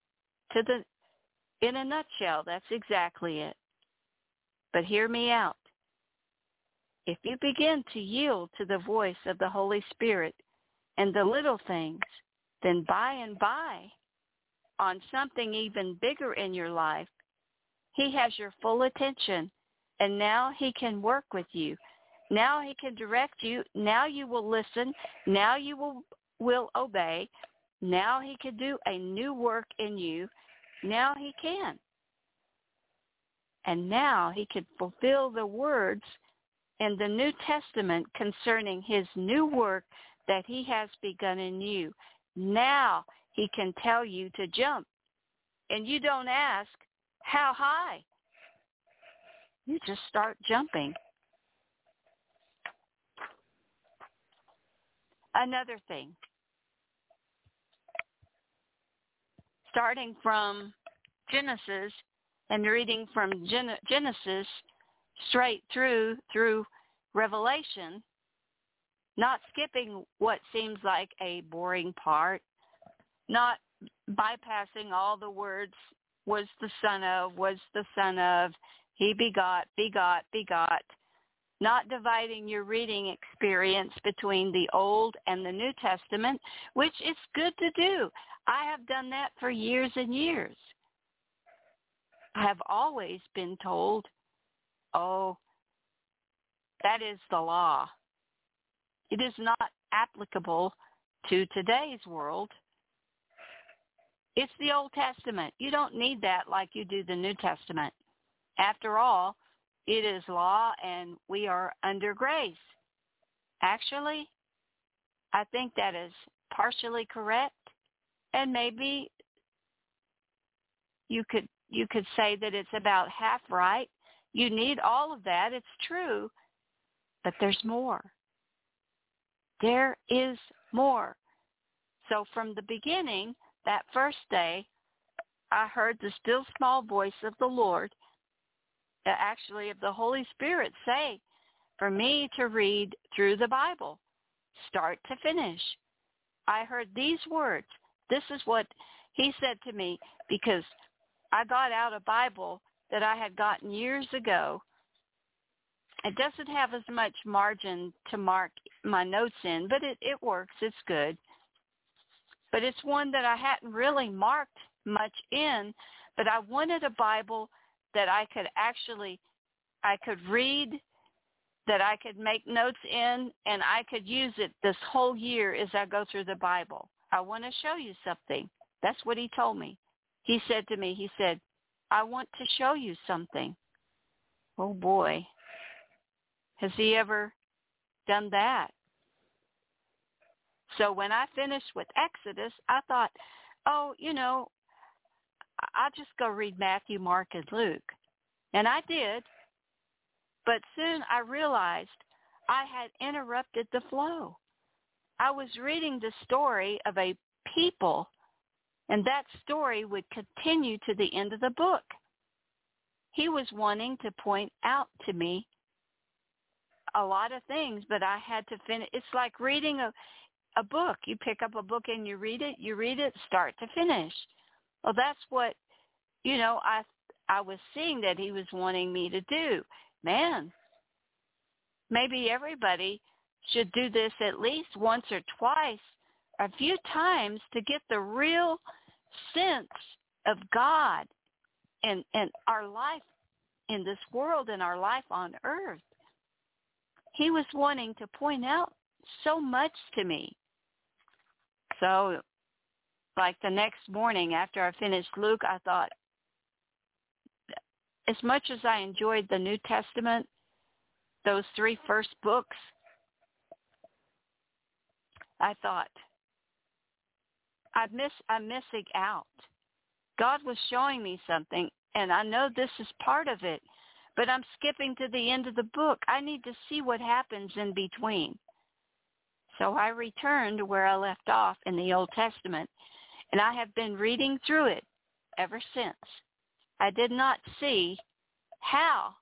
In a nutshell, that's exactly it. But hear me out. If you begin to yield to the voice of the Holy Spirit, and the little things, then by and by, on something even bigger in your life, he has your full attention, and now he can work with you. Now he can direct you. Now you will listen. Now you will obey. Now he can do a new work in you. Now he can. And now he can fulfill the words in the New Testament concerning his new work that he has begun in you. Now he can tell you to jump. And you don't ask, how high? You just start jumping. Another thing, starting from Genesis and reading from Genesis straight through Revelation, not skipping what seems like a boring part, not bypassing all the words, was the son of, he begot, not dividing your reading experience between the Old and the New Testament, which is good to do. I have done that for years and years. I have always been told, oh, that is the law. It is not applicable to today's world. It's the Old Testament. You don't need that like you do the New Testament. After all, it is law and we are under grace. Actually, I think that is partially correct, and maybe you could say that it's about half right. You need all of that. It's true, but there's more. There is more. So from the beginning, that first day, I heard the still small voice of the Lord, actually of the Holy Spirit, say for me to read through the Bible, start to finish. I heard these words. This is what he said to me, because I got out a Bible that I had gotten years ago. It doesn't have as much margin to mark my notes in, but it works. It's good. But it's one that I hadn't really marked much in, but I wanted a Bible that I could read, that I could make notes in, and I could use it this whole year as I go through the Bible. I want to show you something. That's what he told me. He said to me, I want to show you something. Oh boy. Has he ever done that? So when I finished with Exodus, I thought, I'll just go read Matthew, Mark, and Luke. And I did. But soon I realized I had interrupted the flow. I was reading the story of a people, and that story would continue to the end of the book. He was wanting to point out to me a lot of things, but I had to finish. It's like reading a book. You pick up a book and you read it start to finish. Well, that's what, I was seeing that he was wanting me to do. Man, maybe everybody should do this at least once or twice, a few times, to get the real sense of God and our life in this world and our life on earth. He was wanting to point out so much to me. So, like the next morning after I finished Luke, I thought, as much as I enjoyed the New Testament, those 3 first books, I thought, I'm missing out. God was showing me something, and I know this is part of it, but I'm skipping to the end of the book. I need to see what happens in between. So I returned to where I left off in the Old Testament, and I have been reading through it ever since. I did not see how.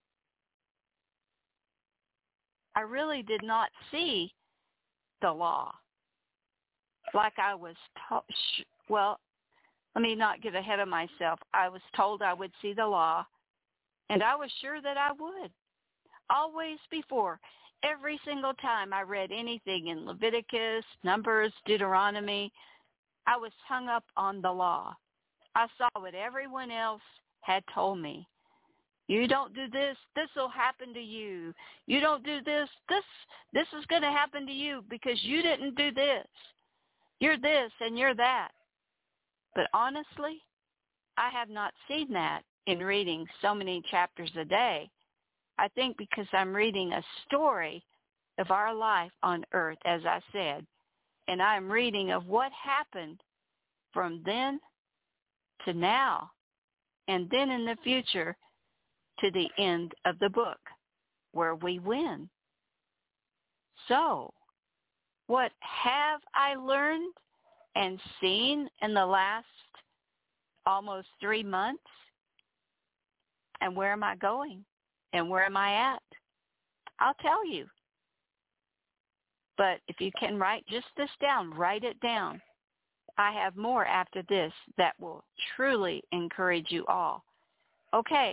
I really did not see the law like I was taught. Well, let me not get ahead of myself. I was told I would see the law, and I was sure that I would. Always before. Every single time I read anything in Leviticus, Numbers, Deuteronomy, I was hung up on the law. I saw what everyone else had told me. You don't do this, this will happen to you. You don't do this, this is going to happen to you because you didn't do this. You're this and you're that. But honestly, I have not seen that in reading so many chapters a day. I think because I'm reading a story of our life on earth, as I said, and I'm reading of what happened from then to now, and then in the future to the end of the book, where we win. So, what have I learned and seen in the last almost 3 months? And where am I going? And where am I at? I'll tell you. But if you can write just this down, write it down. I have more after this that will truly encourage you all. Okay.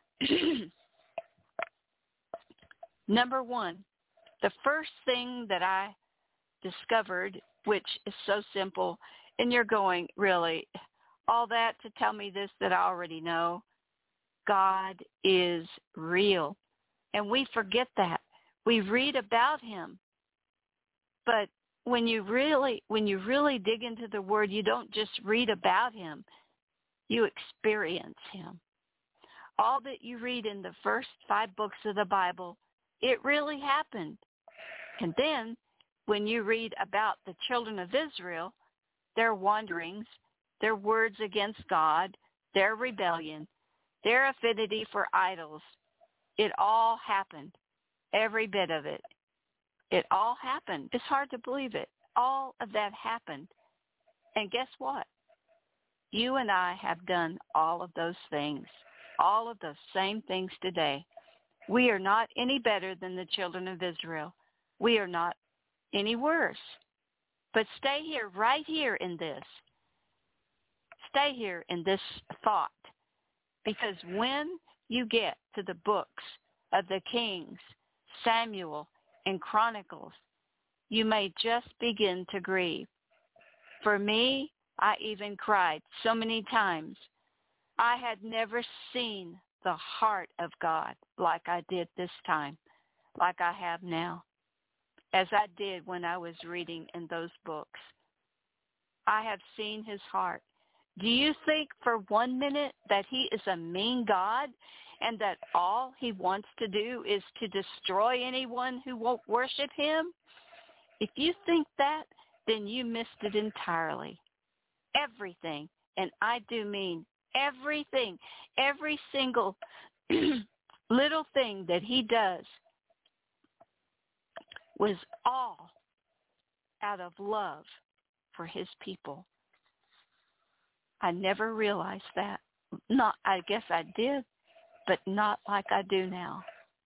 Number one, the first thing that I discovered, which is so simple, and you're going, really, all that to tell me this that I already know? God is real. And we forget that. We read about him. But when you really dig into the word, you don't just read about him. You experience him. All that you read in the first 5 books of the Bible, it really happened. And then when you read about the children of Israel, their wanderings, their words against God, their rebellion, their affinity for idols, it all happened. Every bit of it. It all happened. It's hard to believe it. All of that happened. And guess what? You and I have done all of those things, all of those same things today. We are not any better than the children of Israel. We are not any worse. But stay here, right here in this. Stay here in this thought. Because when you get to the books of the Kings, Samuel, and Chronicles, you may just begin to grieve. For me, I even cried so many times. I had never seen the heart of God like I did this time, like I have now, as I did when I was reading in those books. I have seen his heart. Do you think for 1 minute that he is a mean God and that all he wants to do is to destroy anyone who won't worship him? If you think that, then you missed it entirely. Everything, and I do mean everything, every single little thing that he does was all out of love for his people. I never realized that. I guess I did, but not like I do now.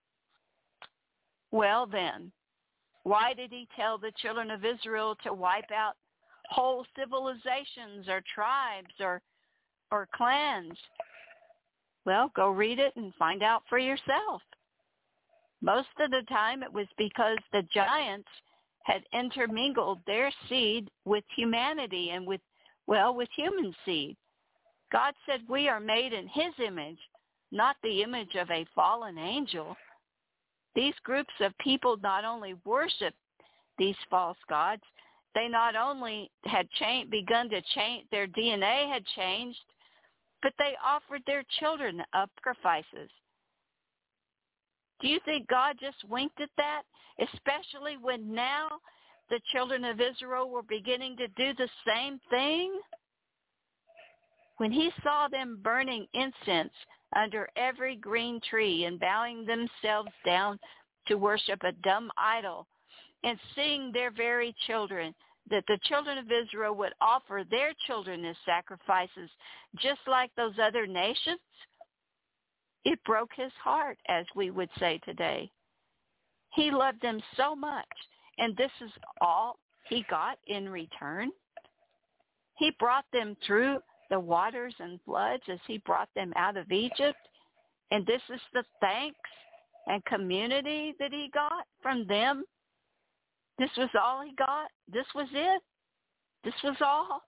Well then, why did he tell the children of Israel to wipe out whole civilizations or tribes or clans? Well, go read it and find out for yourself. Most of the time it was because the giants had intermingled their seed with humanity and with human seed. God said we are made in his image, not the image of a fallen angel. These groups of people not only worshiped these false gods, they not only had begun to change, their DNA had changed, but they offered their children up sacrifices. Do you think God just winked at that? Especially when now the children of Israel were beginning to do the same thing? When he saw them burning incense under every green tree and bowing themselves down to worship a dumb idol, and seeing their very children, that the children of Israel would offer their children as sacrifices, just like those other nations, it broke his heart, as we would say today. He loved them so much, and this is all he got in return. He brought them through the waters and floods as he brought them out of Egypt, and this is the thanks and community that he got from them? This was all he got? This was it? This was all?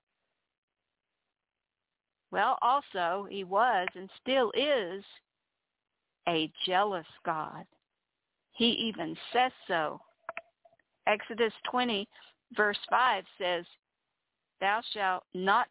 Well, also, he was and still is a jealous God. He even says so. Exodus 20, verse 5 says, Thou shalt not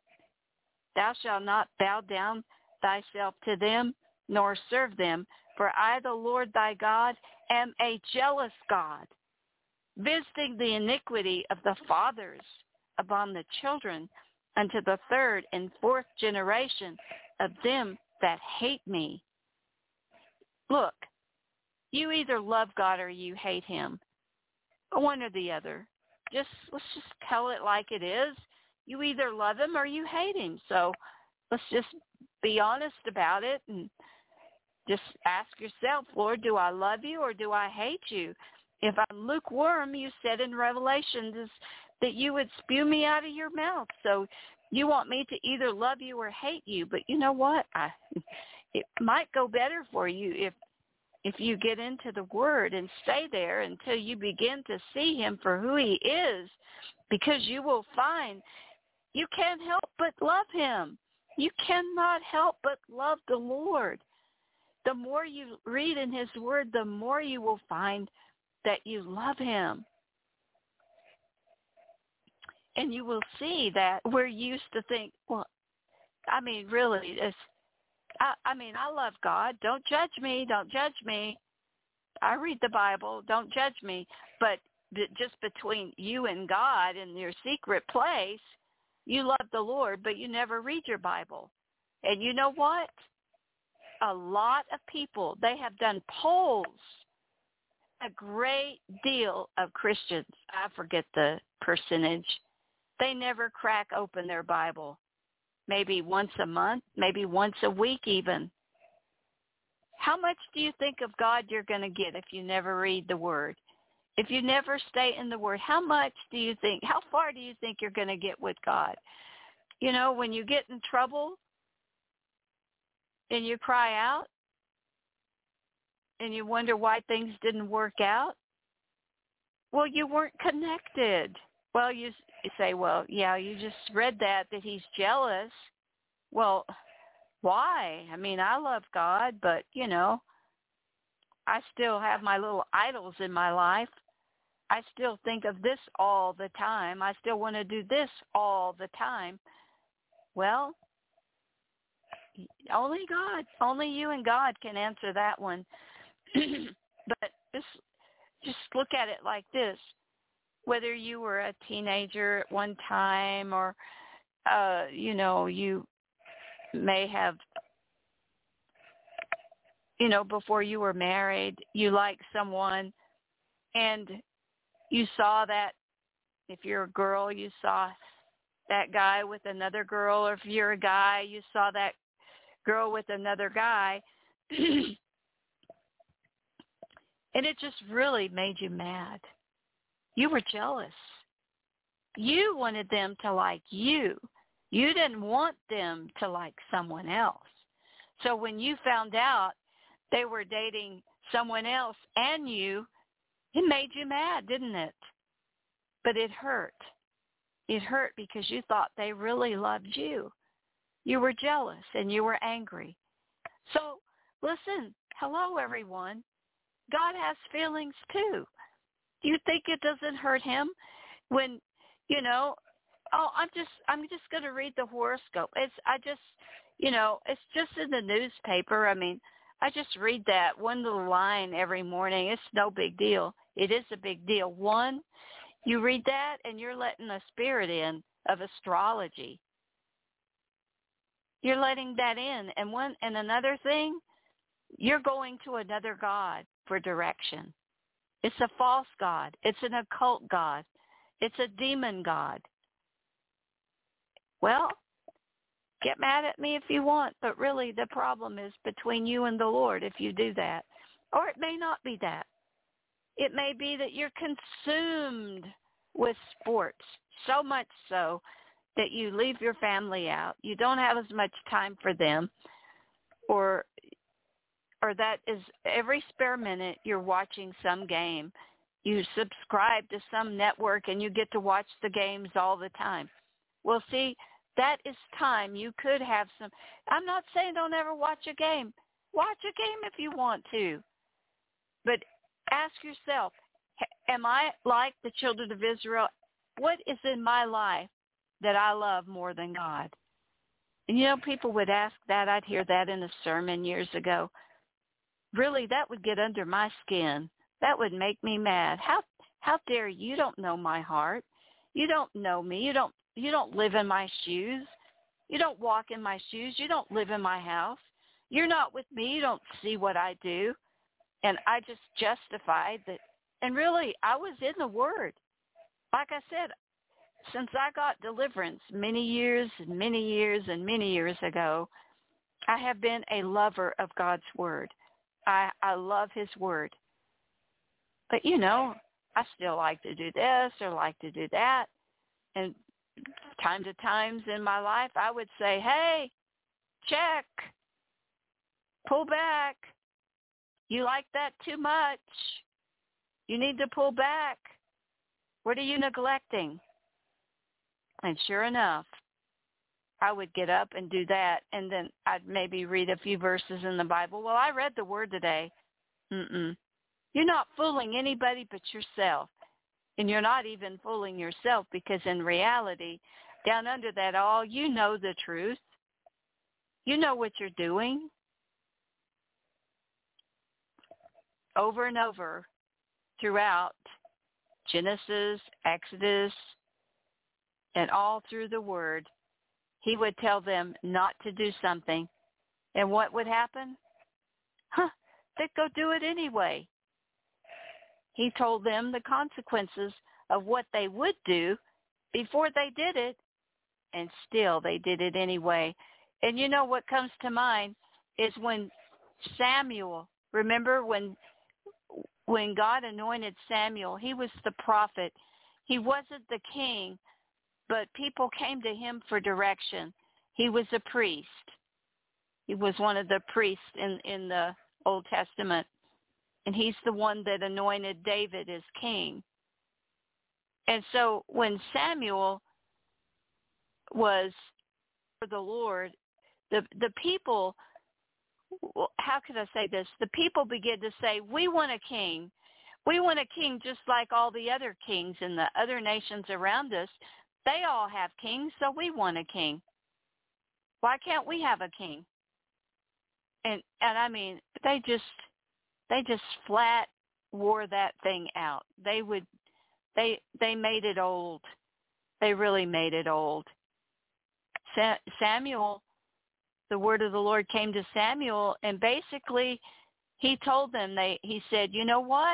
bow down thyself to them, nor serve them, for I, the Lord thy God, am a jealous God, visiting the iniquity of the fathers upon the children unto the third and fourth generation of them that hate me. Look, you either love God or you hate him. One or the other. Let's just tell it like it is. You either love him or you hate him. So let's just be honest about it and just ask yourself, Lord, do I love you or do I hate you? If I'm lukewarm, you said in Revelations that you would spew me out of your mouth. So you want me to either love you or hate you. But you know what? It might go better for you if you get into the Word and stay there until you begin to see him for who he is, because you will find you can't help but love him. You cannot help but love the Lord. The more you read in his Word, the more you will find that you love him. And you will see that we're used to think, well, I mean, really, I love God. Don't judge me. Don't judge me. I read the Bible. Don't judge me. But just between you and God in your secret place, you love the Lord, but you never read your Bible. And you know what? A lot of people, they have done polls. A great deal of Christians, I forget the percentage, they never crack open their Bible. Maybe once a month, maybe once a week even. How much do you think of God you're going to get if you never read the Word? If you never stay in the Word, how far do you think you're going to get with God? You know, when you get in trouble and you cry out and you wonder why things didn't work out, well, you weren't connected. Well, you say, well, yeah, you just read that he's jealous. Well, why? I mean, I love God, but, you know, I still have my little idols in my life. I still think of this all the time. I still want to do this all the time. Well, only God, only you and God can answer that one. But just look at it like this. Whether you were a teenager at one time or, you know, you may have, you know, before you were married, you liked someone and you saw that, if you're a girl, you saw that guy with another girl, or if you're a guy, you saw that girl with another guy. And it just really made you mad. You were jealous. You wanted them to like you. You didn't want them to like someone else. So when you found out they were dating someone else and you, it made you mad, didn't it? But it hurt. It hurt because you thought they really loved you. You were jealous and you were angry. So listen, hello everyone. God has feelings too. Do you think it doesn't hurt him when, you know, I'm just going to read the horoscope. It's just in the newspaper. I mean, I just read that one little line every morning. It's no big deal. It is a big deal. One, you read that and you're letting the spirit in of astrology. You're letting that in. And another thing, you're going to another God for direction. It's a false god. It's an occult god. It's a demon god. Well, get mad at me if you want, but really the problem is between you and the Lord if you do that. Or it may not be that. It may be that you're consumed with sports, so much so that you leave your family out. You don't have as much time for them, or or that is every spare minute you're watching some game. You subscribe to some network and you get to watch the games all the time. Well, see, that is time you could have some. I'm not saying don't ever watch a game. Watch a game if you want to. But ask yourself, am I like the children of Israel? What is in my life that I love more than God? And people would ask that. I'd hear that in a sermon years ago. Really, that would get under my skin. That would make me mad. How dare you? You don't know my heart. You don't know me. You don't live in my shoes. You don't walk in my shoes. You don't live in my house. You're not with me. You don't see what I do. And I just justified that. And really, I was in the Word. Like I said, since I got deliverance many years ago, I have been a lover of God's Word. I love His Word. But, I still like to do this or like to do that. And time to times in my life, I would say, hey, check, pull back. You like that too much. You need to pull back. What are you neglecting? And sure enough, I would get up and do that, and then I'd maybe read a few verses in the Bible. Well, I read the Word today. You're not fooling anybody but yourself. And you're not even fooling yourself, because in reality, down under that all, you know the truth. You know what you're doing. Over and over throughout Genesis, Exodus, and all through the Word, He would tell them not to do something. And what would happen? They'd go do it anyway. He told them the consequences of what they would do before they did it, and still they did it anyway. And what comes to mind is when Samuel, remember when God anointed Samuel, he was the prophet. He wasn't the king, but people came to him for direction. He was a priest. He was one of the priests in the Old Testament. And he's the one that anointed David as king. And so when Samuel was for the Lord, the people, how could I say this? The people began to say, we want a king. We want a king just like all the other kings in the other nations around us. They all have kings, so we want a king. Why can't we have a king? And I mean, they just flat wore that thing out. They made it old. They really made it old. Samuel, the word of the Lord came to Samuel, and basically he told them, he said, you know what?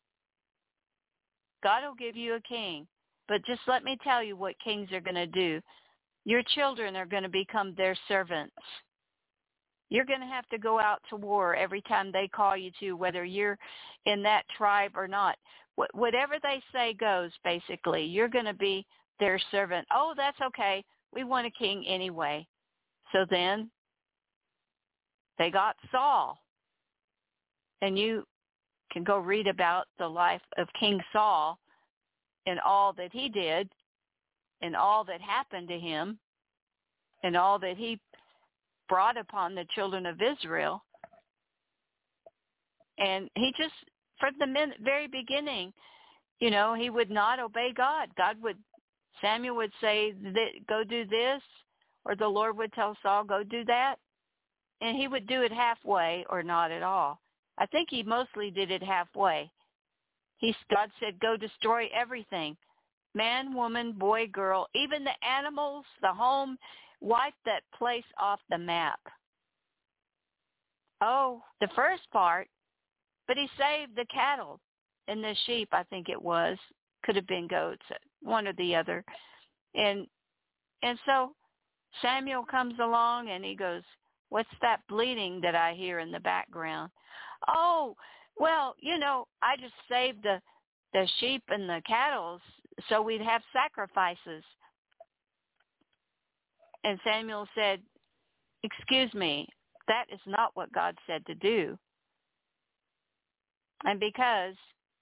God will give you a king, but just let me tell you what kings are going to do. Your children are going to become their servants. You're going to have to go out to war every time they call you to, whether you're in that tribe or not. Whatever they say goes, basically. You're going to be their servant. Oh, that's okay. We want a king anyway. So then they got Saul. And you can go read about the life of King Saul and all that he did and all that happened to him and all that he brought upon the children of Israel. And he just, from the very beginning, he would not obey God. Samuel would say, go do this, or the Lord would tell Saul, go do that. And he would do it halfway or not at all. I think he mostly did it halfway. God said, go destroy everything. Man, woman, boy, girl, even the animals, the home, wipe that place off the map. Oh, the first part, but he saved the cattle and the sheep, I think it was. Could have been goats, one or the other. And so Samuel comes along and he goes, what's that bleating that I hear in the background? Oh, well, I just saved the sheep and the cattle so we'd have sacrifices. And Samuel said, excuse me, that is not what God said to do. And because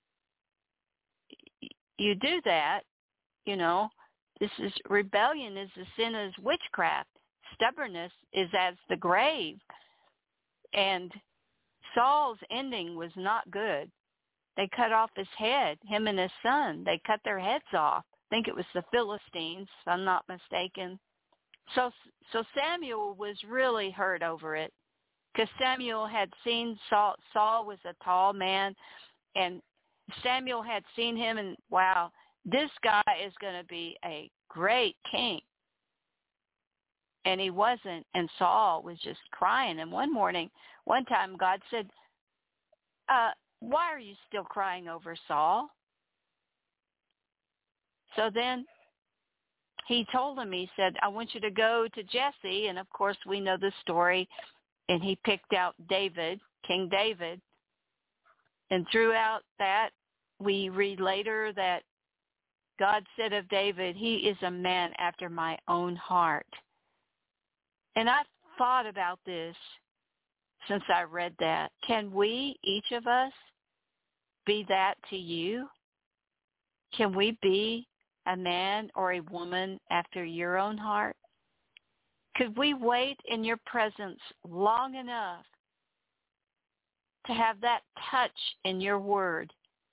you do that, this is rebellion is the sin as witchcraft. Stubbornness is as the grave. And Saul's ending was not good. They cut off his head, him and his son. They cut their heads off. I think it was the Philistines, if I'm not mistaken. So Samuel was really hurt over it, because Samuel had seen Saul. Saul was a tall man, and Samuel had seen him, and wow, this guy is going to be a great king. And he wasn't, and Saul was just crying. And one time God said, why are you still crying over Saul? So then he told him, he said, I want you to go to Jesse. And of course we know the story. And he picked out David, King David. And throughout that, we read later that God said of David, he is a man after my own heart. And I've thought about this since I read that. Can we, each of us, be that to you? Can we be a man or a woman after your own heart? Could we wait in your presence long enough to have that touch in your word,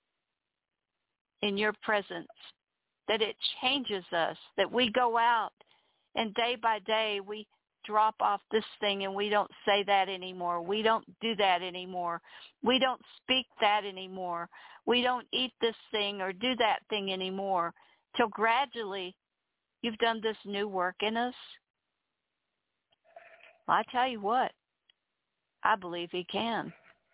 in your presence, that it changes us, that we go out and day by day we drop off this thing and we don't say that anymore. We don't do that anymore. We don't speak that anymore. We don't eat this thing or do that thing anymore, till gradually you've done this new work in us? Well, I tell you what, I believe he can.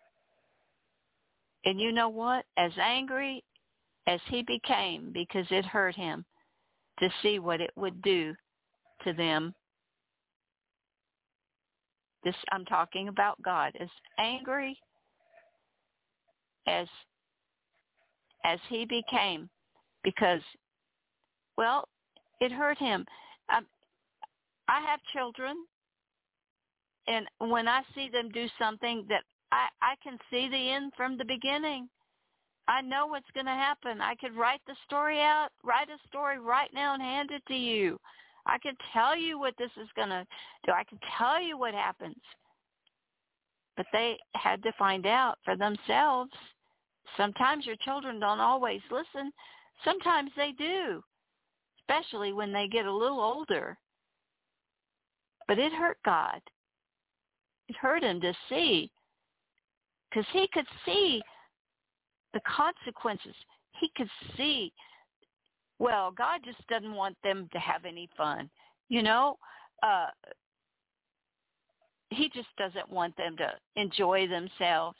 And you know what? As angry as he became, because it hurt him to see what it would do to them. This, I'm talking about God. As angry as he became, because, well, it hurt him. I have children, and when I see them do something that I can see the end from the beginning, I know what's going to happen. I could write a story right now and hand it to you. I could tell you what this is going to do. I could tell you what happens. But they had to find out for themselves. Sometimes your children don't always listen. Sometimes they do, especially when they get a little older. But it hurt God. It hurt him to see, because he could see the consequences. He could see, well, God just doesn't want them to have any fun. He just doesn't want them to enjoy themselves.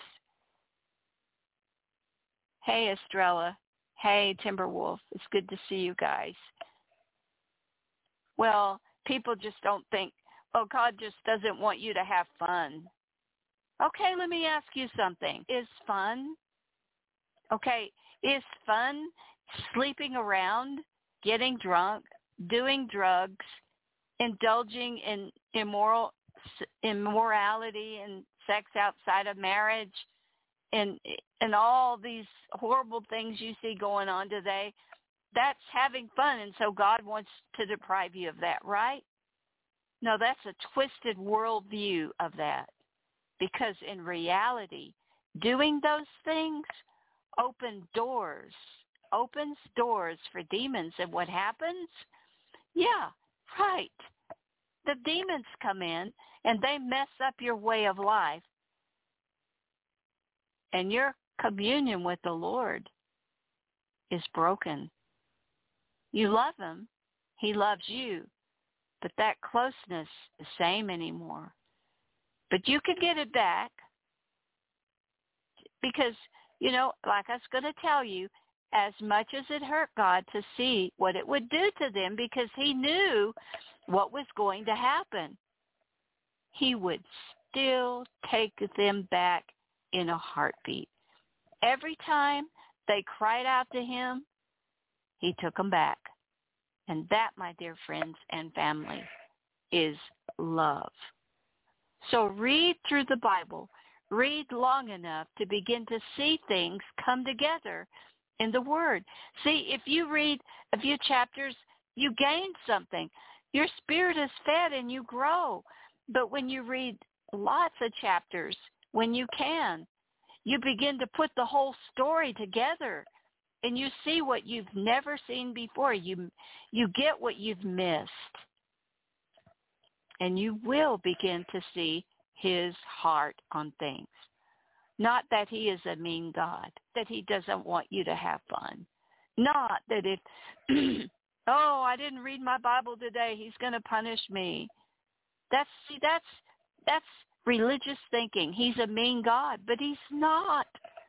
Hey, Estrella. Hey, Timberwolf. It's good to see you guys. Well, people just don't think, oh, God just doesn't want you to have fun. Okay, let me ask you something. Is fun sleeping around, getting drunk, doing drugs, indulging in immorality and sex outside of marriage, and all these horrible things you see going on today? That's having fun, and so God wants to deprive you of that, right? No, that's a twisted worldview of that, because in reality, doing those things opens doors for demons. And what happens? Yeah, right. The demons come in and they mess up your way of life. And your communion with the Lord is broken. You love him. He loves you. But that closeness is the same anymore. But you could get it back, because, like I was going to tell you, as much as it hurt God to see what it would do to them, because he knew what was going to happen, he would still take them back in a heartbeat. Every time they cried out to him, he took them back. And that, my dear friends and family, is love. So read through the Bible. read long enough to begin to see things come together in the Word. See, if you read a few chapters, you gain something. Your spirit is fed and you grow. But when you read lots of chapters, when you can, you begin to put the whole story together and you see what you've never seen before. You get what you've missed. And you will begin to see his heart on things. Not that he is a mean God, that he doesn't want you to have fun. Not that if, oh, I didn't read my Bible today, he's going to punish me. That's religious thinking. He's a mean God, but he's not.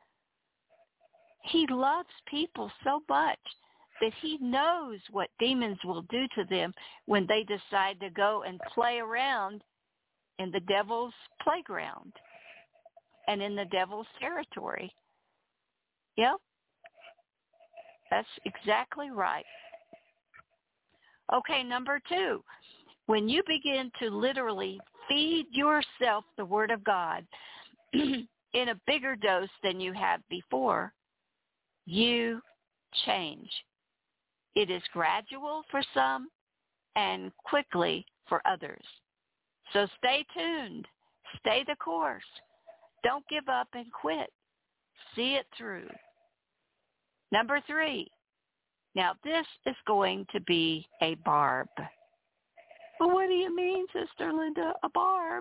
He loves people so much that he knows what demons will do to them when they decide to go and play around in the devil's playground and in the devil's territory. Yep, that's exactly right. Okay, number 2, when you begin to literally feed yourself the Word of God in a bigger dose than you have before, you change. It is gradual for some and quickly for others. So stay tuned. Stay the course. Don't give up and quit. See it through. Number 3. Now this is going to be a barb. Well, what do you mean, Sister Linda, a barb?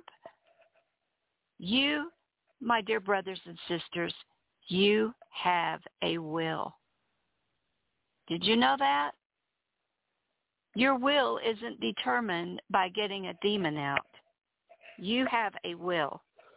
You, my dear brothers and sisters, you have a will. Did you know that? Your will isn't determined by getting a demon out. You have a will.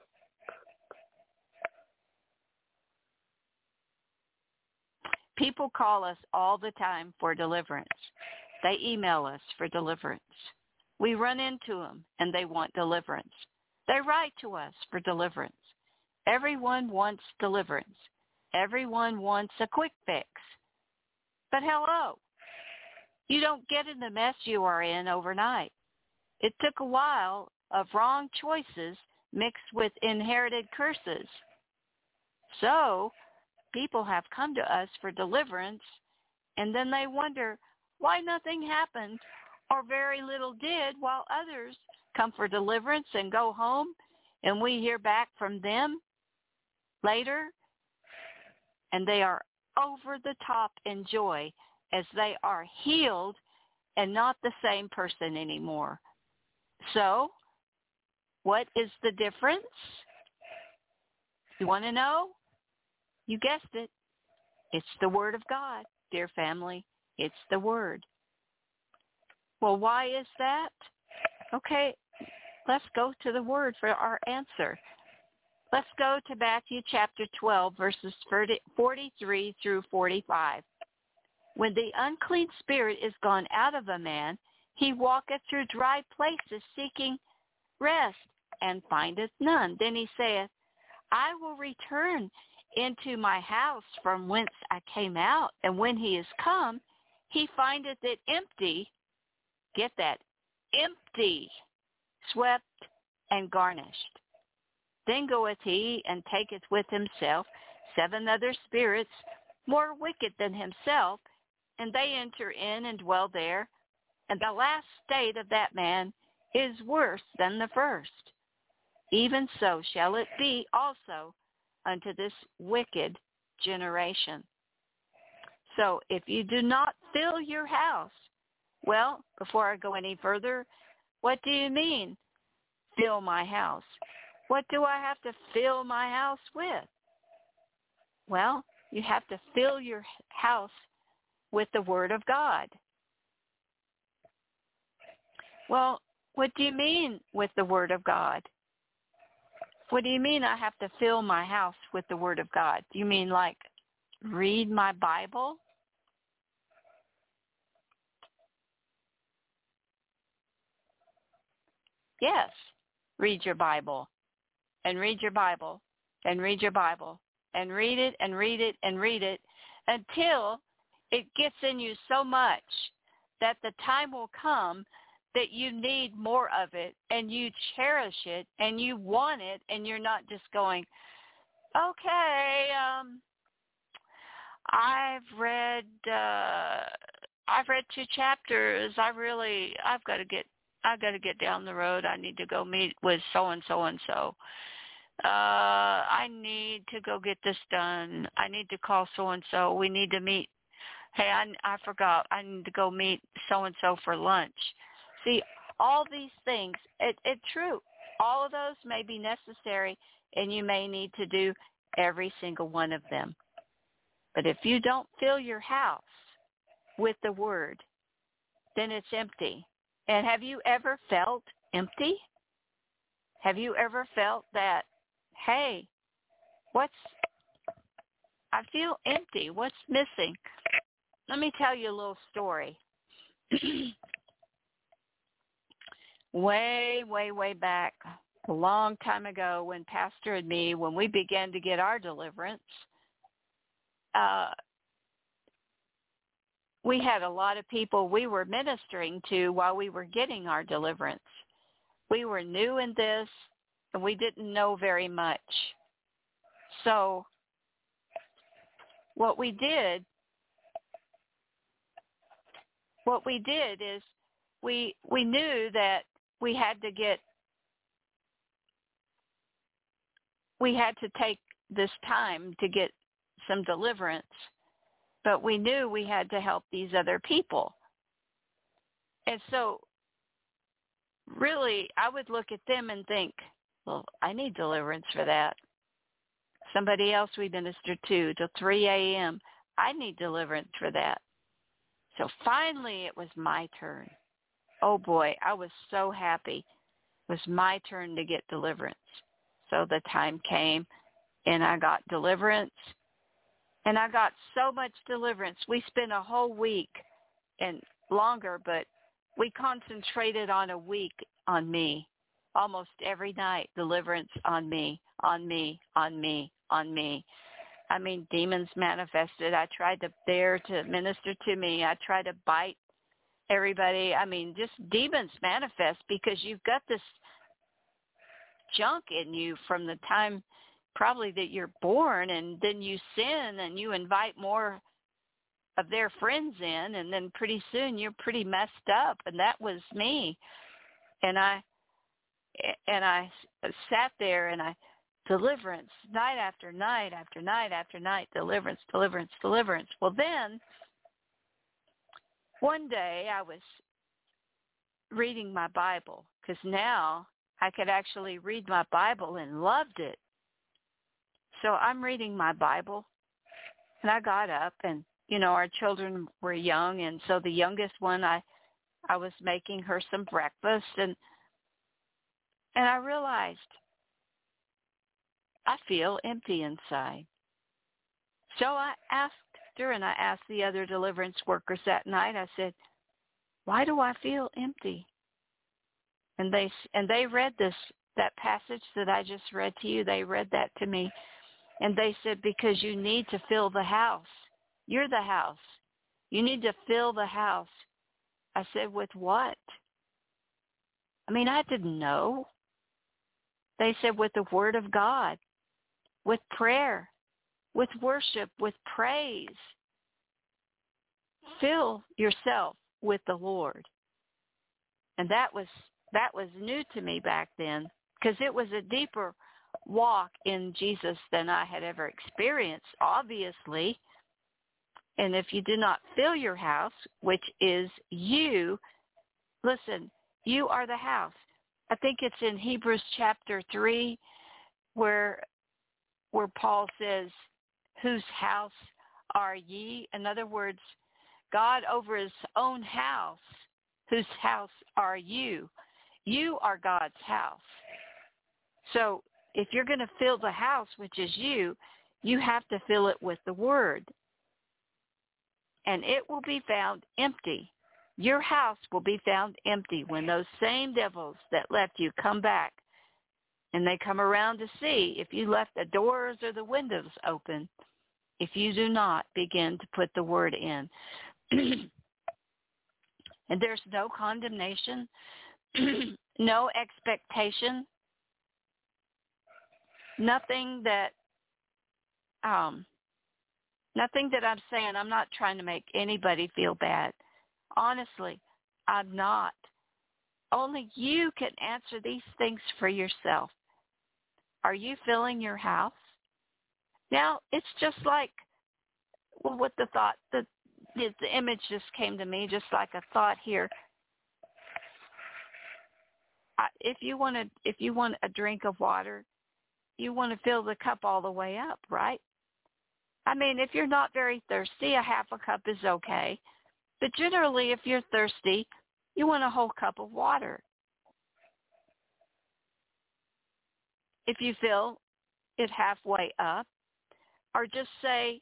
People call us all the time for deliverance. They email us for deliverance. We run into them and they want deliverance. They write to us for deliverance. Everyone wants deliverance. Everyone wants a quick fix. But hello, you don't get in the mess you are in overnight. It took a while of wrong choices mixed with inherited curses. So people have come to us for deliverance, and then they wonder why nothing happened or very little did, while others come for deliverance and go home, and we hear back from them later, and they are over the top in joy as they are healed and not the same person anymore. So, what is the difference? You want to know? You guessed it. It's the Word of God, dear family. It's the Word. Well, why is that? Okay, let's go to the Word for our answer. Let's go to Matthew chapter 12, verses 43 through 45. When the unclean spirit is gone out of a man, he walketh through dry places seeking rest, and findeth none. Then he saith, I will return into my house from whence I came out. And when he is come, he findeth it empty. Get that, empty, swept and garnished. Then goeth he and taketh with himself 7 other spirits more wicked than himself, and they enter in and dwell there. And the last state of that man is worse than the first. Even so shall it be also unto this wicked generation. So if you do not fill your house, well, before I go any further, what do you mean, fill my house? What do I have to fill my house with? Well, you have to fill your house with the Word of God. Well, what do you mean with the Word of God? What do you mean I have to fill my house with the Word of God? Do you mean like read my Bible? Yes, read your Bible and read your Bible and read your Bible and read it and read it and read it until it gets in you so much that the time will come that you need more of it and you cherish it and you want it, and you're not just going, okay, I've read 2 chapters. I've got to get down the road. I need to go meet with so and so and so. I need to go get this done. I need to call so and so. We need to meet. Hey, I forgot. I need to go meet so and so for lunch. See, all these things. It's true. All of those may be necessary, and you may need to do every single one of them. But if you don't fill your house with the Word, then it's empty. And have you ever felt empty? Have you ever felt that, hey, I feel empty. What's missing? Let me tell you a little story. Way, way, way back, a long time ago, when Pastor and me, when we began to get our deliverance, we had a lot of people we were ministering to while we were getting our deliverance. We were new in this, and we didn't know very much. So what we did is we knew that we had to take this time to get some deliverance, but we knew we had to help these other people. And so really, I would look at them and think, well, I need deliverance for that. Somebody else we ministered to till 3 a.m., I need deliverance for that. So finally, it was my turn. Oh, boy, I was so happy. It was my turn to get deliverance. So the time came, and I got deliverance, and I got so much deliverance. We spent a whole week and longer, but we concentrated on a week on me. Almost every night, deliverance on me, on me, on me, on me. I mean, demons manifested. I tried to dare to minister to me. I tried to bite everybody. I mean, just demons manifest because you've got this junk in you from the time probably that you're born, and then you sin and you invite more of their friends in, and then pretty soon you're pretty messed up. And that was me. And I sat there, and deliverance, night after night after night after night, deliverance, deliverance, deliverance. Well, then, one day I was reading my Bible, because now I could actually read my Bible and loved it. So I'm reading my Bible, and I got up, and, you know, our children were young, and so the youngest one, I was making her some breakfast, and I realized I feel empty inside. So I asked her, and I asked the other deliverance workers that night, I said, why do I feel empty? And they read that passage that I just read to you. They read that to me. And they said, because you need to fill the house. You're the house. You need to fill the house. I said, with what? I mean, I didn't know. They said, with the Word of God, with prayer, with worship, with praise. Fill yourself with the Lord. And that was new to me back then, because it was a deeper walk in Jesus than I had ever experienced, obviously. And if you do not fill your house, which is you, listen, you are the house. I think it's in Hebrews chapter 3 where Paul says, whose house are ye? In other words, God over his own house, whose house are you? You are God's house. So if you're going to fill the house, which is you have to fill it with the Word. And it will be found empty. Your house will be found empty when those same devils that left you come back, and they come around to see if you left the doors or the windows open, if you do not begin to put the Word in. And there's no condemnation, no expectation, nothing that I'm saying. I'm not trying to make anybody feel bad. Honestly, I'm not. Only you can answer these things for yourself. Are you filling your house? Now, it's just like, well, what the thought, the image just came to me, just like a thought here. If you want a drink of water, you want to fill the cup all the way up, right? I mean, if you're not very thirsty, a half a cup is okay. But generally, if you're thirsty, you want a whole cup of water. If you fill it halfway up, or just say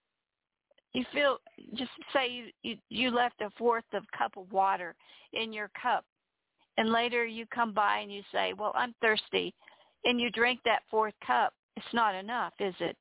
you left a fourth of cup of water in your cup, and later you come by and you say, well, I'm thirsty, and you drink that fourth cup, it's not enough, is it?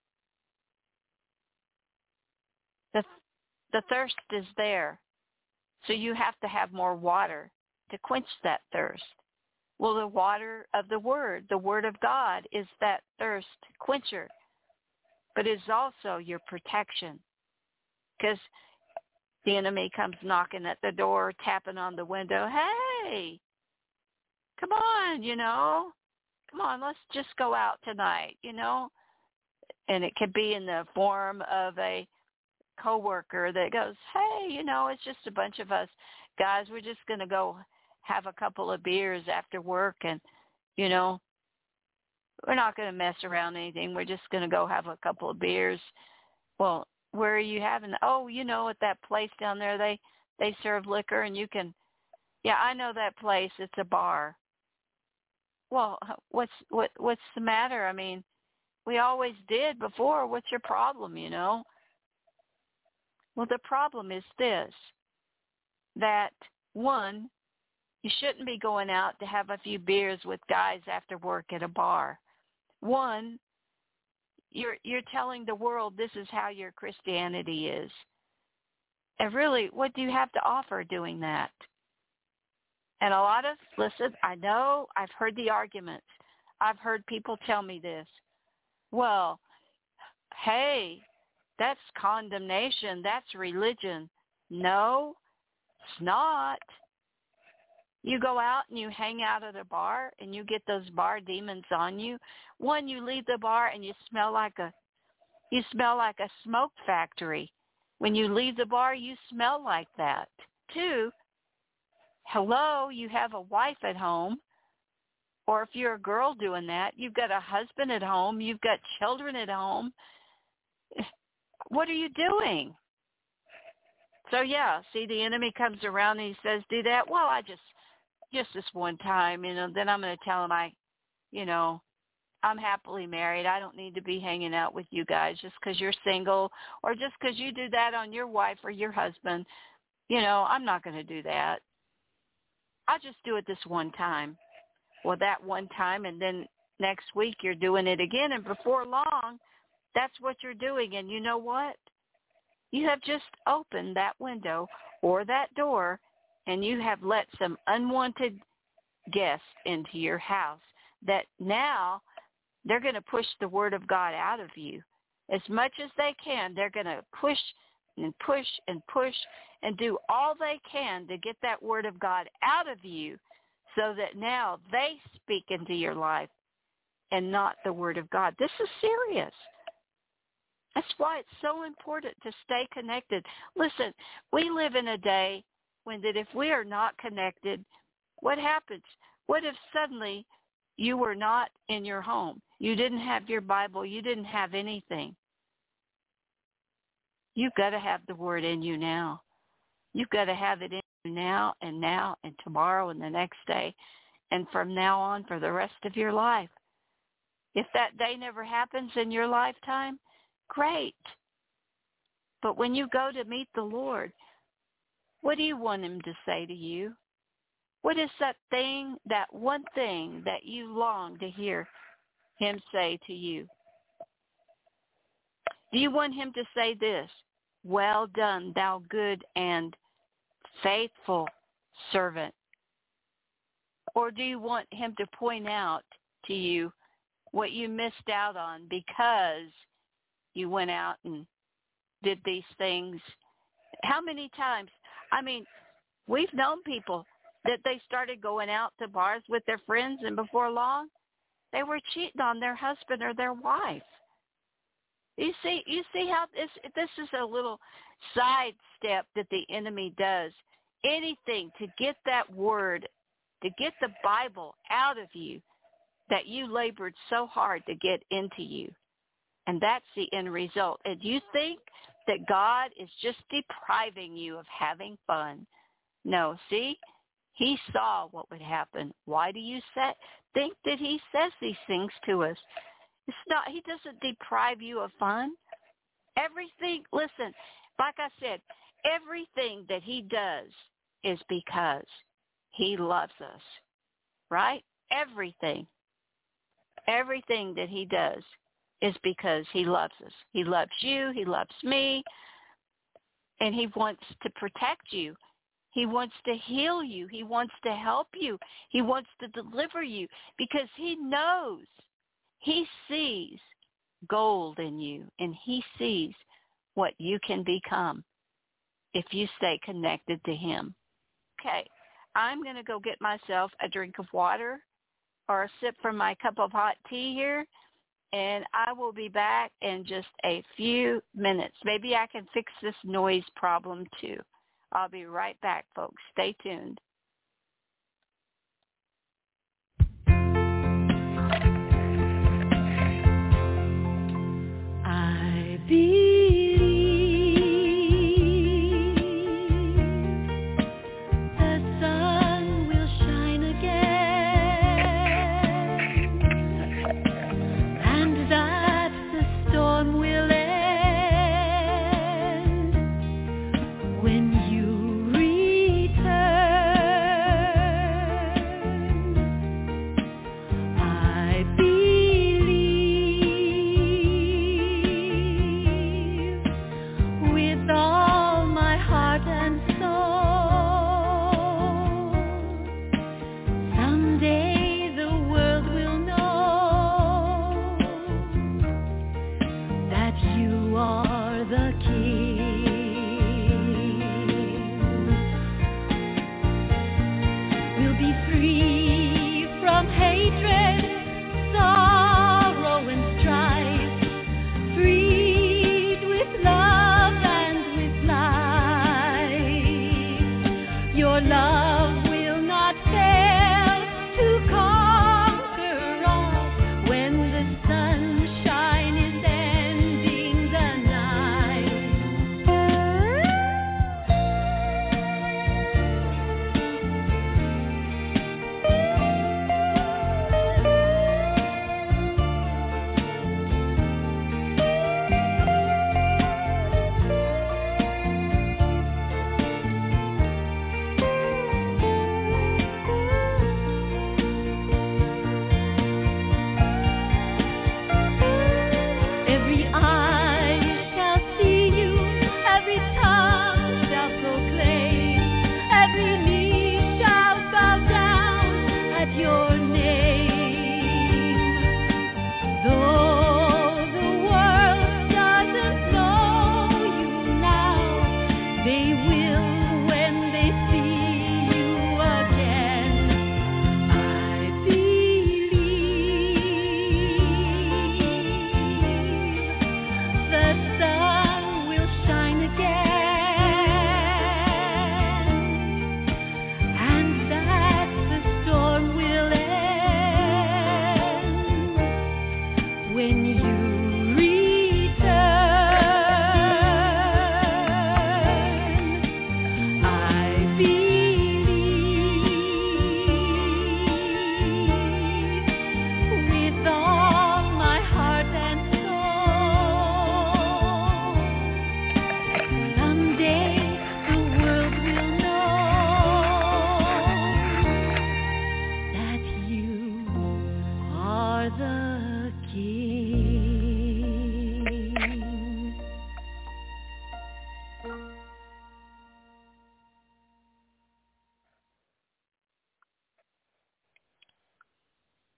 The thirst is there, so you have to have more water to quench that thirst. Well, the water of the Word of God, is that thirst quencher, but it's also your protection, because the enemy comes knocking at the door, tapping on the window. Hey, come on, come on, let's just go out tonight, And it could be in the form of a coworker that goes, hey, it's just a bunch of us guys. We're just going to go have a couple of beers after work, and, we're not going to mess around anything. We're just going to go have a couple of beers. Well, where are you having? Oh, at that place down there, they serve liquor, and you can, yeah, I know that place. It's a bar. Well, what's the matter? I mean, we always did before. What's your problem, Well, the problem is this, that one, you shouldn't be going out to have a few beers with guys after work at a bar. One, you're telling the world this is how your Christianity is. And really, what do you have to offer doing that? And a lot of, listen, I know, I've heard the arguments. I've heard people tell me this. Well, hey, that's condemnation. That's religion. No, it's not. You go out and you hang out at a bar and you get those bar demons on you. One, you leave the bar and you smell like a smoke factory. When you leave the bar, you smell like that. Two, hello, you have a wife at home. Or if you're a girl doing that, you've got a husband at home. You've got children at home. What are you doing? So, yeah, see, the enemy comes around and he says, do that. Well, I just this one time, then I'm going to tell him I'm happily married. I don't need to be hanging out with you guys just because you're single, or just because you do that on your wife or your husband. I'm not going to do that. I'll just do it this one time. Well, that one time, and then next week you're doing it again, and before long, that's what you're doing. And you know what? You have just opened that window or that door, and you have let some unwanted guests into your house that now they're going to push the Word of God out of you. As much as they can, they're going to push and push and push and do all they can to get that Word of God out of you, so that now they speak into your life and not the Word of God. This is serious. That's why it's so important to stay connected. Listen, we live in a day when that if we are not connected, what happens? What if suddenly you were not in your home? You didn't have your Bible. You didn't have anything. You've got to have the Word in you now. You've got to have it in you now and tomorrow and the next day and from now on for the rest of your life. If that day never happens in your lifetime, great. But when you go to meet the Lord, what do you want him to say to you? What is that thing, that one thing that you long to hear him say to you? Do you want him to say this, well done, thou good and faithful servant? Or do you want him to point out to you what you missed out on because you went out and did these things? How many times? I mean, we've known people that they started going out to bars with their friends, and before long, they were cheating on their husband or their wife. You see how this is a little sidestep that the enemy does. Anything to get that word, to get the Bible out of you that you labored so hard to get into you. And that's the end result. And you think that God is just depriving you of having fun. No, see, he saw what would happen. Why do you think that he says these things to us? It's not, he doesn't deprive you of fun. Everything, listen, like I said, everything that he does is because he loves us, right? Everything that he does is because he loves us. He loves you. He loves me. And he wants to protect you. He wants to heal you. He wants to help you. He wants to deliver you because he knows, he sees gold in you, and he sees what you can become if you stay connected to him. Okay, I'm going to go get myself a drink of water or a sip from my cup of hot tea here, and I will be back in just a few minutes. Maybe I can fix this noise problem too. I'll be right back, folks. Stay tuned. I believe the sun will shine again, and that the storm will end when you return.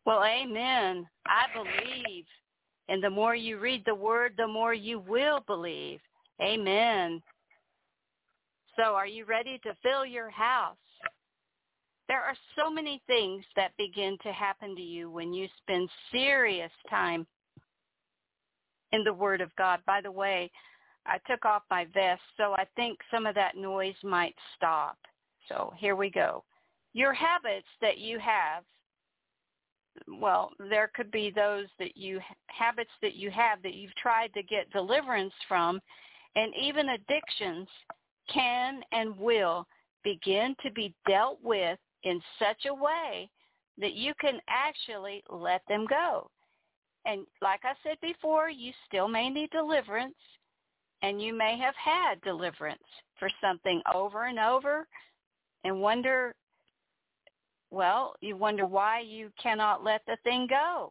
Well, amen. I believe. And the more you read the word, the more you will believe. Amen. So are you ready to fill your house? There are so many things that begin to happen to you when you spend serious time in the Word of God. By the way, I took off my vest, so I think some of that noise might stop. So here we go. Your habits that you have, well, there could be those habits that you have that you've tried to get deliverance from, and even addictions can and will begin to be dealt with in such a way that you can actually let them go. And like I said before, you still may need deliverance, and you may have had deliverance for something over and over and you wonder why you cannot let the thing go.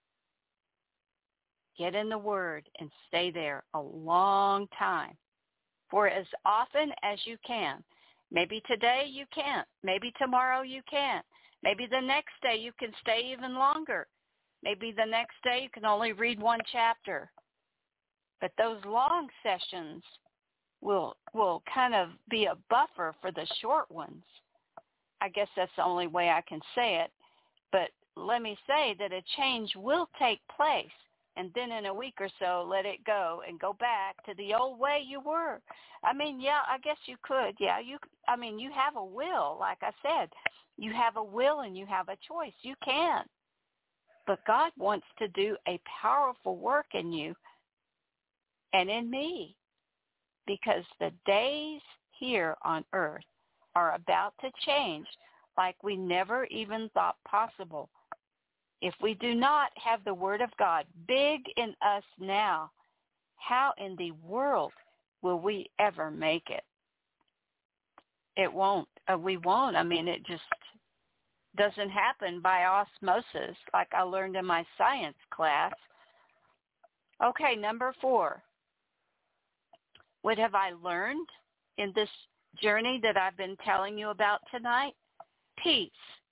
Get in the Word and stay there a long time for as often as you can. Maybe today you can't. Maybe tomorrow you can't. Maybe the next day you can stay even longer. Maybe the next day you can only read one chapter. But those long sessions will kind of be a buffer for the short ones. I guess that's the only way I can say it. But let me say that a change will take place. And then in a week or so, let it go and go back to the old way you were. I mean, yeah, I guess you could. Yeah, you have a will. Like I said, you have a will and you have a choice. You can. But God wants to do a powerful work in you and in me, because the days here on earth are about to change like we never even thought possible. If we do not have the Word of God big in us now, how in the world will we ever make it? It won't. We won't. I mean, it just doesn't happen by osmosis like I learned in my science class. Okay, number 4. What have I learned in this journey that I've been telling you about tonight? Peace.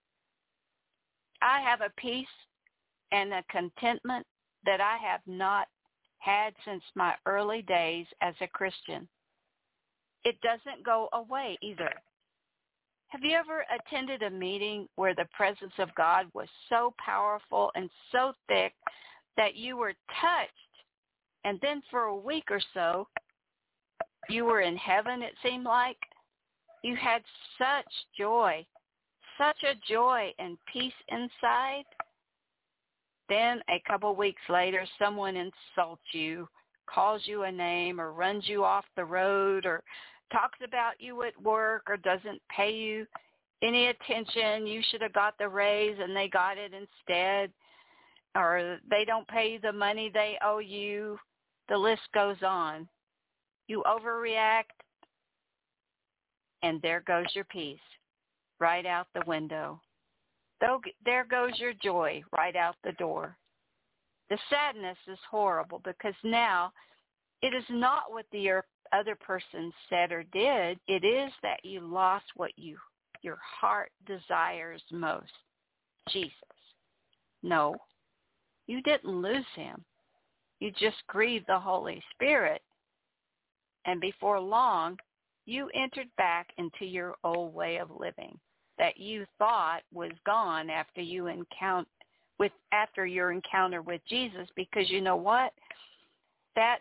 I have a peace and a contentment that I have not had since my early days as a Christian. It doesn't go away either. Have you ever attended a meeting where the presence of God was so powerful and so thick that you were touched, and then for a week or so, you were in heaven, it seemed like? You had such joy and peace inside. Then a couple weeks later, someone insults you, calls you a name, or runs you off the road, or talks about you at work, or doesn't pay you any attention. You should have got the raise and they got it instead, or they don't pay you the money they owe you. The list goes on. You overreact, and there goes your peace right out the window. There goes your joy right out the door. The sadness is horrible because now it is not what the other person said or did. It is that you lost what your heart desires most, Jesus. No, you didn't lose him. You just grieved the Holy Spirit. And before long, you entered back into your old way of living that you thought was gone after your encounter with Jesus, because you know what? That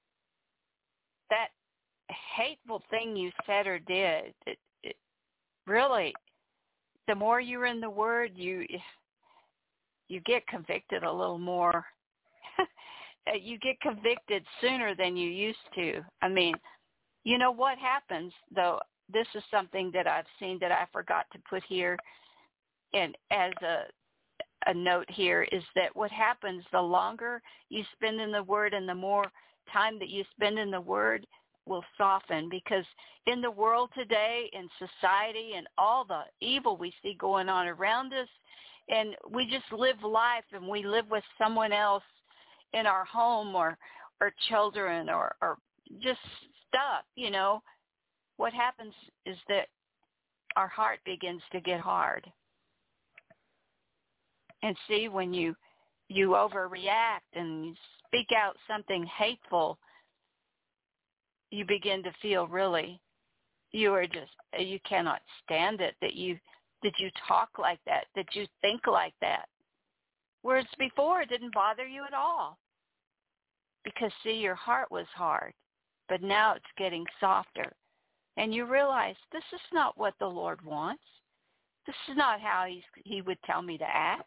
hateful thing you said or did, it really, the more you're in the Word, you get convicted a little more. You get convicted sooner than you used to. I mean, you know what happens, though? This is something that I've seen that I forgot to put here, and as a note here, is that what happens, the longer you spend in the Word and the more time that you spend in the Word will soften, because in the world today, in society, and all the evil we see going on around us, and we just live life, and we live with someone else in our home or children or just stuff, you know, what happens is that our heart begins to get hard. And see, when you overreact and you speak out something hateful, you begin to feel really, you cannot stand it that you talk like that you think like that. Whereas before it didn't bother you at all. Because, see, your heart was hard, but now it's getting softer. And you realize this is not what the Lord wants. This is not how he would tell me to act.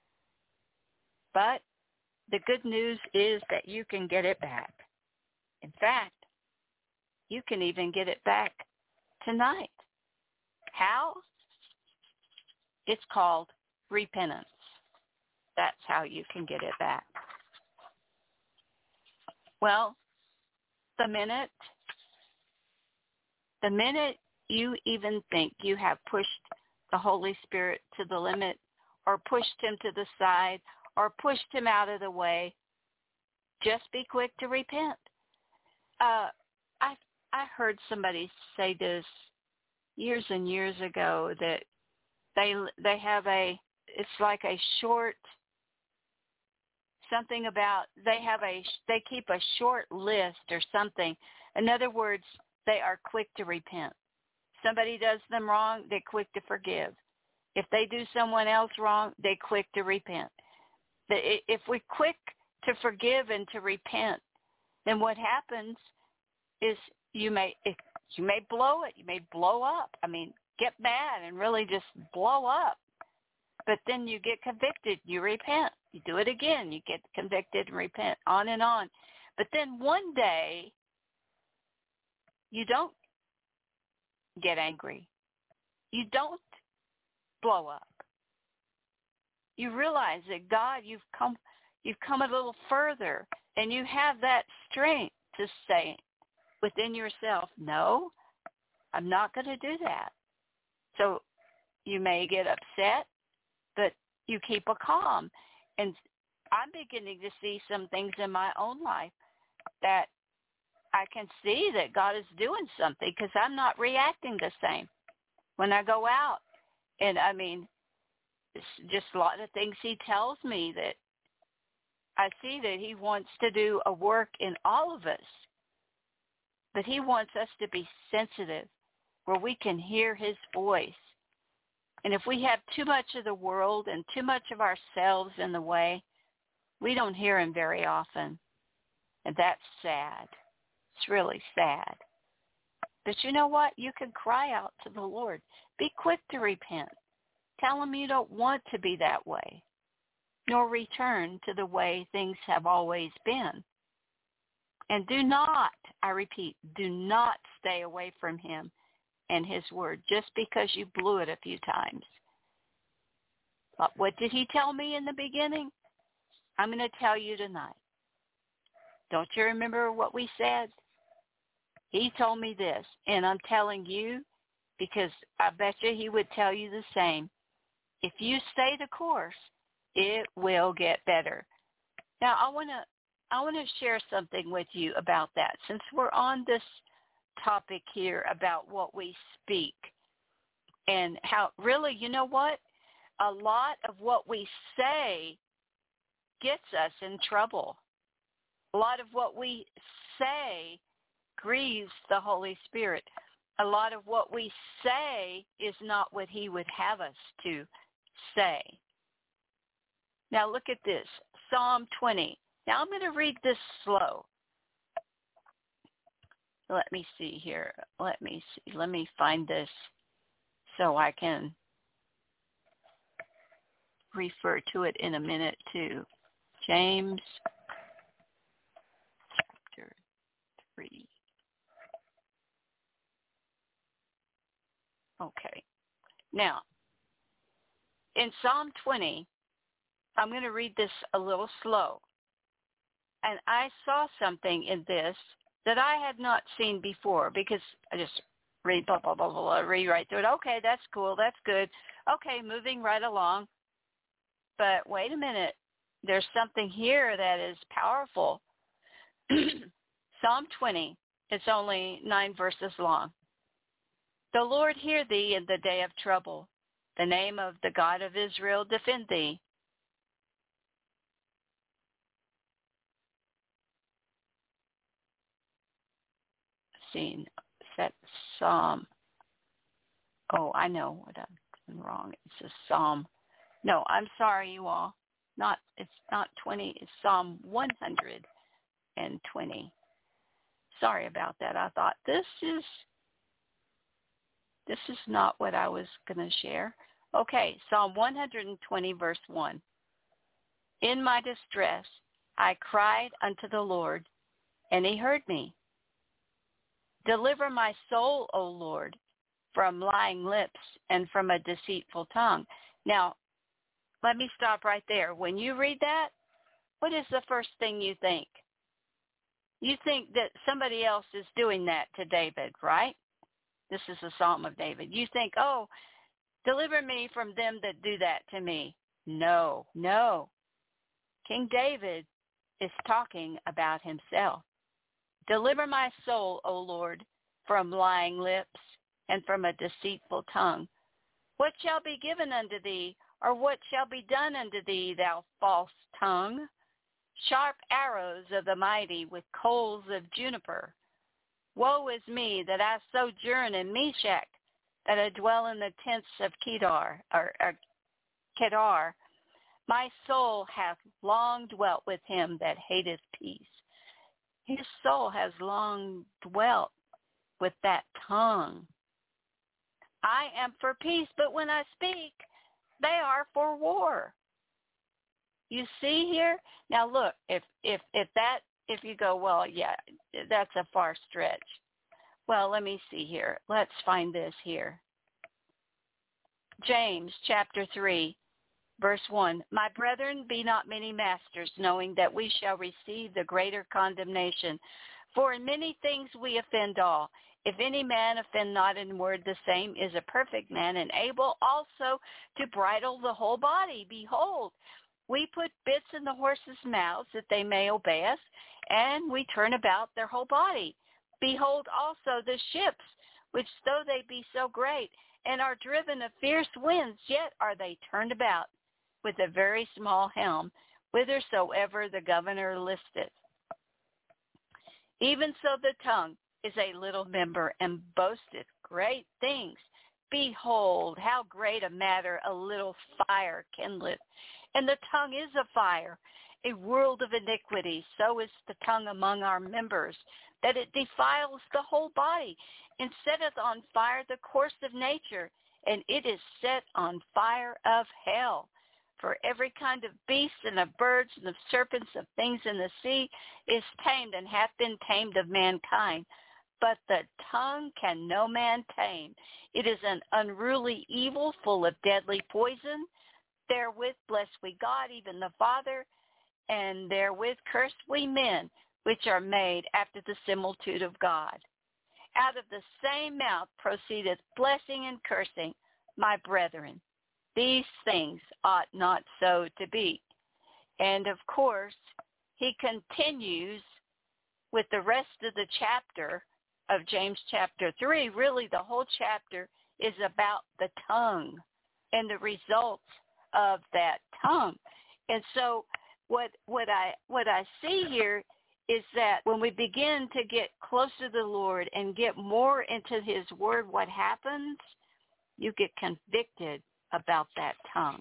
But the good news is that you can get it back. In fact, you can even get it back tonight. How? It's called repentance. That's how you can get it back. Well, the minute you even think you have pushed the Holy Spirit to the limit, or pushed him to the side, or pushed him out of the way, just be quick to repent. I heard somebody say this years and years ago, that they have it's like a short, something about, they keep a short list or something. In other words, they are quick to repent. Somebody does them wrong, they're quick to forgive. If they do someone else wrong, they're quick to repent. If we're quick to forgive and to repent, then what happens is you may blow it. You may blow up. I mean, get mad and really just blow up. But then you get convicted. You repent. You do it again. You get convicted and repent, on and on. But then one day, you don't get angry. You don't blow up. You realize that God, you've come a little further, and you have that strength to say within yourself, no, I'm not going to do that. So you may get upset, but you keep a calm. And I'm beginning to see some things in my own life that I can see that God is doing something, because I'm not reacting the same. When I go out, and I mean, it's just a lot of things he tells me that I see that he wants to do a work in all of us. But he wants us to be sensitive, where we can hear his voice. And if we have too much of the world and too much of ourselves in the way, we don't hear him very often. And that's sad. It's really sad. But you know what? You can cry out to the Lord. Be quick to repent. Tell him you don't want to be that way, nor return to the way things have always been. And do not, I repeat, do not stay away from him and his word just because you blew it a few times. But what did he tell me in the beginning? I'm going to tell you tonight. Don't you remember what we said? He told me this, and I'm telling you because I bet you he would tell you the same. If you stay the course, it will get better. Now, I want to share something with you about that, since we're on this topic here about what we speak and how really, you know what? A lot of what we say gets us in trouble. A lot of what we say grieves the Holy Spirit. A lot of what we say is not what he would have us to say. Now look at this, Psalm 20. Now I'm going to read this slow. Let me see here. Let me find this so I can refer to it in a minute too. James chapter 3. Okay. Now, in Psalm 20, I'm going to read this a little slow. And I saw something in this that I had not seen before, because I just read, blah, blah, blah, blah, read right through it. Okay, that's cool. That's good. Okay, moving right along. But wait a minute. There's something here that is powerful. Psalm 20. It's only 9 verses long. The Lord hear thee in the day of trouble. The name of the God of Israel defend thee. see. Set Psalm. Oh, I know what I'm doing wrong. It's a Psalm. No, I'm sorry, you all. It's not 20. It's Psalm 120. Sorry about that. I thought this is not what I was going to share. Okay, Psalm 120, verse 1. In my distress, I cried unto the Lord, and he heard me. Deliver my soul, O Lord, from lying lips and from a deceitful tongue. Now, let me stop right there. When you read that, what is the first thing you think? You think that somebody else is doing that to David, right? This is a Psalm of David. You think, oh, deliver me from them that do that to me. No. King David is talking about himself. Deliver my soul, O Lord, from lying lips and from a deceitful tongue. What shall be given unto thee, or what shall be done unto thee, thou false tongue? Sharp arrows of the mighty with coals of juniper. Woe is me that I sojourn in Meshach, that I dwell in the tents of Kedar. My soul hath long dwelt with him that hateth peace. His soul has long dwelt with that tongue. I am for peace, but when I speak, they are for war. You see here? Now look, if you go, well, yeah, that's a far stretch. Well, let me see here. Let's find this here. James chapter 3, verse 1. My brethren, be not many masters, knowing that we shall receive the greater condemnation. For in many things we offend all. If any man offend not in word, the same is a perfect man, and able also to bridle the whole body. Behold, we put bits in the horses' mouths that they may obey us, and we turn about their whole body. Behold also the ships, which though they be so great, and are driven of fierce winds, yet are they turned about with a very small helm, whithersoever the governor listeth. Even so the tongue is a little member, and boasteth great things. Behold, how great a matter a little fire kindleth. And the tongue is a fire, a world of iniquity. So is the tongue among our members, that it defiles the whole body, and setteth on fire the course of nature, and it is set on fire of hell. For every kind of beast and of birds and of serpents, of things in the sea, is tamed and hath been tamed of mankind. But the tongue can no man tame. It is an unruly evil, full of deadly poison. Therewith bless we God, even the Father, and therewith curse we men, which are made after the similitude of God. Out of the same mouth proceedeth blessing and cursing. My brethren, these things ought not so to be. And of course, he continues with the rest of the chapter of James chapter 3. Really, the whole chapter is about the tongue and the results of that tongue. And so what I see here is that when we begin to get close to the Lord and get more into his word, what happens? You get convicted about that tongue.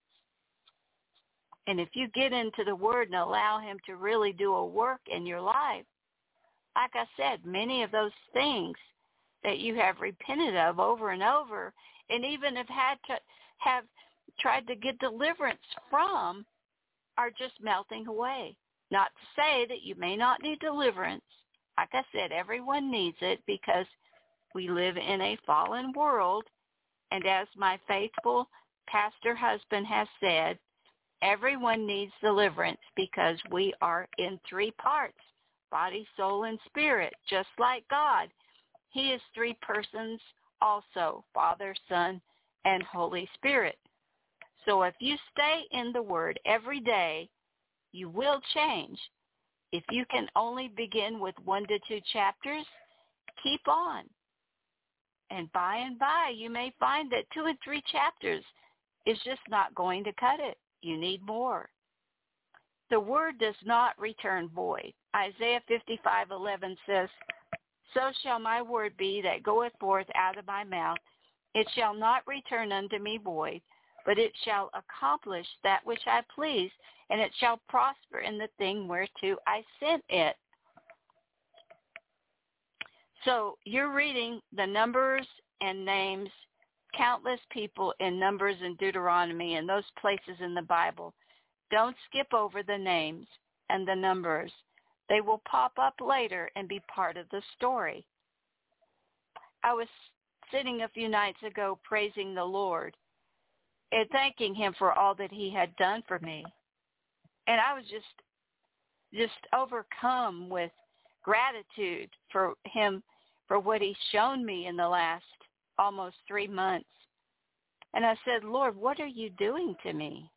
And if you get into the word and allow him to really do a work in your life, like I said, many of those things that you have repented of over and over, and even have tried to get deliverance from, are just melting away. Not to say that you may not need deliverance. Like I said, everyone needs it because we live in a fallen world. And as my faithful pastor husband has said, everyone needs deliverance because we are in three parts, body, soul, and spirit, just like God. He is three persons also, Father, Son, and Holy Spirit. So if you stay in the Word every day, you will change. If you can only begin with 1 to 2 chapters, keep on. And by, you may find that 2 and 3 chapters is just not going to cut it. You need more. The Word does not return void. Isaiah 55:11 says, So shall my word be that goeth forth out of my mouth. It shall not return unto me void, but it shall accomplish that which I please, and it shall prosper in the thing whereto I sent it. So you're reading the numbers and names, countless people in Numbers and Deuteronomy and those places in the Bible. Don't skip over the names and the numbers. They will pop up later and be part of the story. I was sitting a few nights ago praising the Lord and thanking him for all that he had done for me. And I was just overcome with gratitude for him, for what he's shown me in the last almost 3 months. And I said, Lord, what are you doing to me?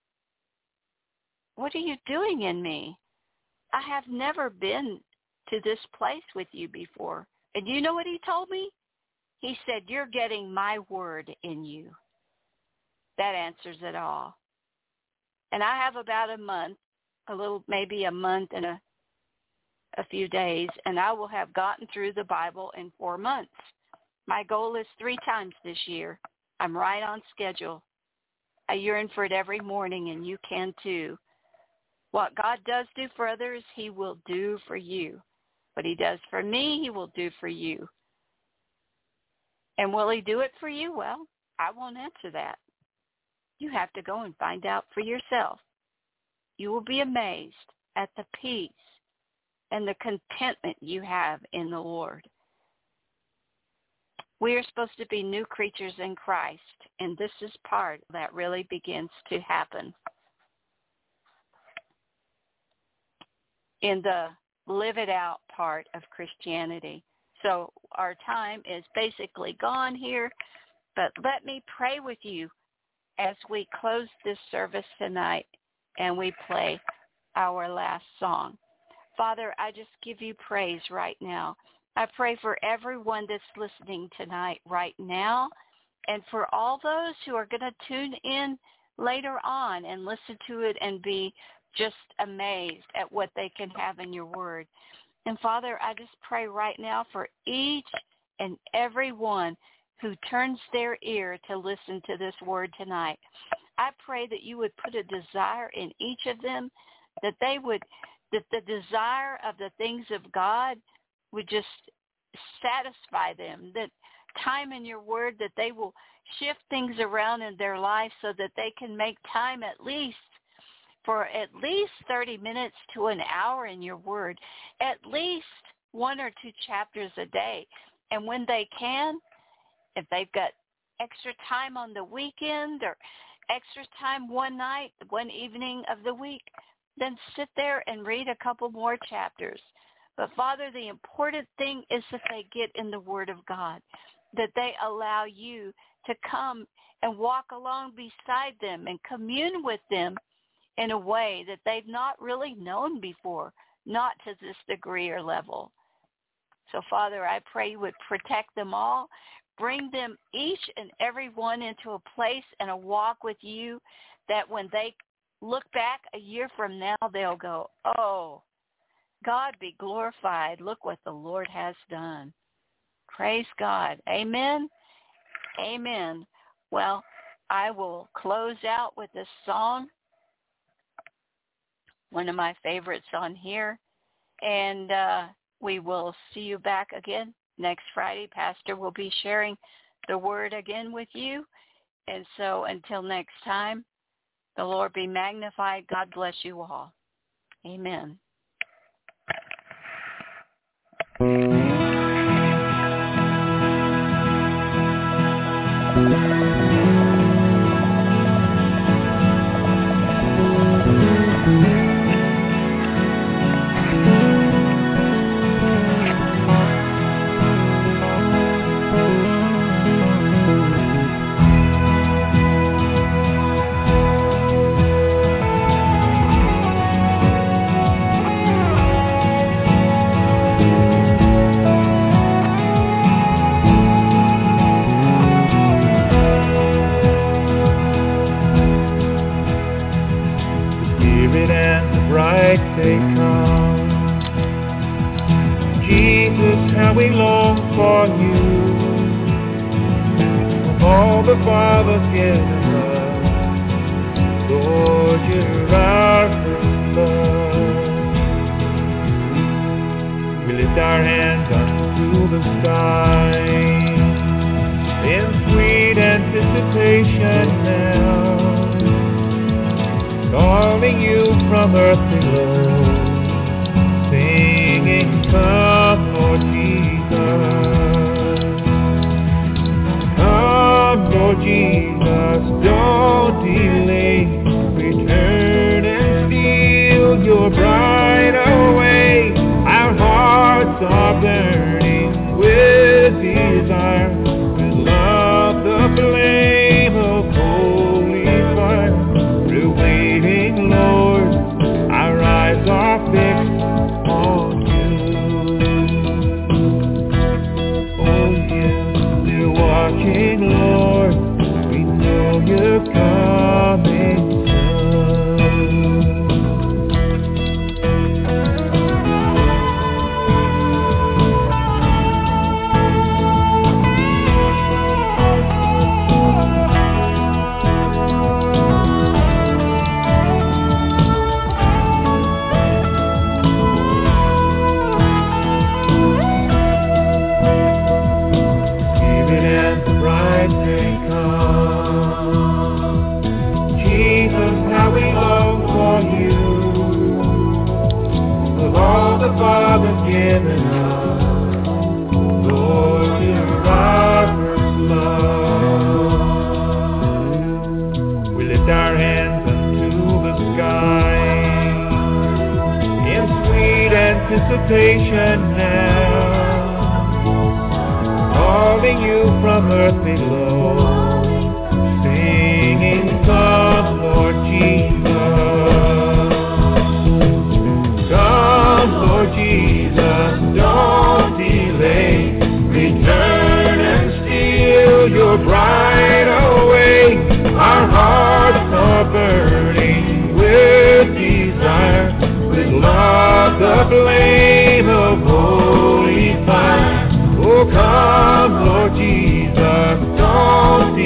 What are you doing in me? I have never been to this place with you before. And you know what he told me? He said, you're getting my word in you. That answers it all. And I have about a month, maybe a month and a few days, and I will have gotten through the Bible in 4 months. My goal is 3 times this year. I'm right on schedule. I yearn for it every morning, and you can too. What God does do for others, he will do for you. What he does for me, he will do for you. And will he do it for you? Well, I won't answer that. You have to go and find out for yourself. You will be amazed at the peace and the contentment you have in the Lord. We are supposed to be new creatures in Christ, and this is part that really begins to happen in the live it out part of Christianity. So our time is basically gone here, but let me pray with you as we close this service tonight and we play our last song. Father, I just give you praise right now. I pray for everyone that's listening tonight right now, and for all those who are going to tune in later on and listen to it and be just amazed at what they can have in your word. And Father, I just pray right now for each and every one who turns their ear to listen to this word tonight. I pray that you would put a desire in each of them, that the desire of the things of God would just satisfy them, that time in your word, that they will shift things around in their life so that they can make time for at least 30 minutes to an hour in your word, at least 1 or 2 chapters a day. And when they can, if they've got extra time on the weekend or extra time one night, one evening of the week, then sit there and read a couple more chapters. But Father, the important thing is that they get in the Word of God, that they allow you to come and walk along beside them and commune with them in a way that they've not really known before, not to this degree or level. So Father, I pray you would protect them all, bring them each and every one into a place and a walk with you that when they look back a year from now, they'll go, oh, God be glorified. Look what the Lord has done. Praise God. Amen. Amen. Well, I will close out with this song, one of my favorites on here. And we will see you back again next Friday. Pastor will be sharing the word again with you. And so until next time, the Lord be magnified. God bless you all. Amen. They come. Jesus how we long for you. All the Father's given us, Lord, you're our first love. We lift our hands unto the sky in sweet anticipation now, calling you from earth below, singing, come, Lord Jesus. Come, Lord Jesus, don't delay. Return and steal your bride away. Our hearts are burning with desire, with love the flame of holy fire. We're waiting, Lord, our eyes are fixed on you. Oh yes, we're watching, Lord, we know you're coming soon. Even as the bride may come, Jesus, how we long for you. Of all the Father's given us, Lord, you're our first love. We lift our hands unto the sky in sweet anticipation now, calling you from earth below, singing, come, Lord Jesus. Come, Lord Jesus, don't delay. Return and steal your bride away. Our hearts are burning with desire, with love the flame of holy fire. Oh, come, Lord Jesus, don't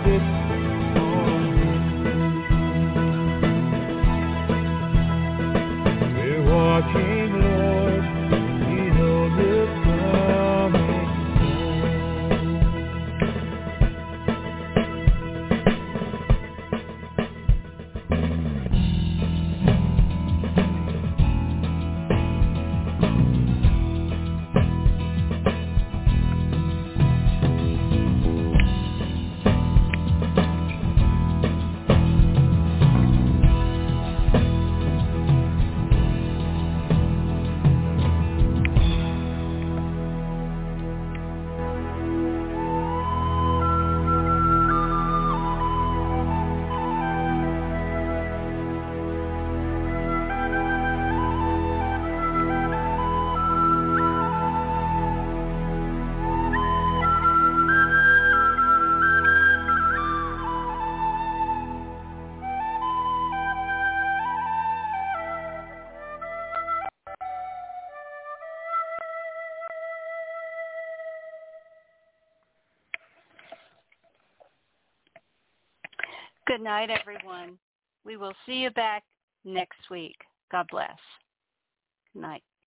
Watching, Lord, we know you're coming Good night, everyone. We will see you back next week. God bless. Good night.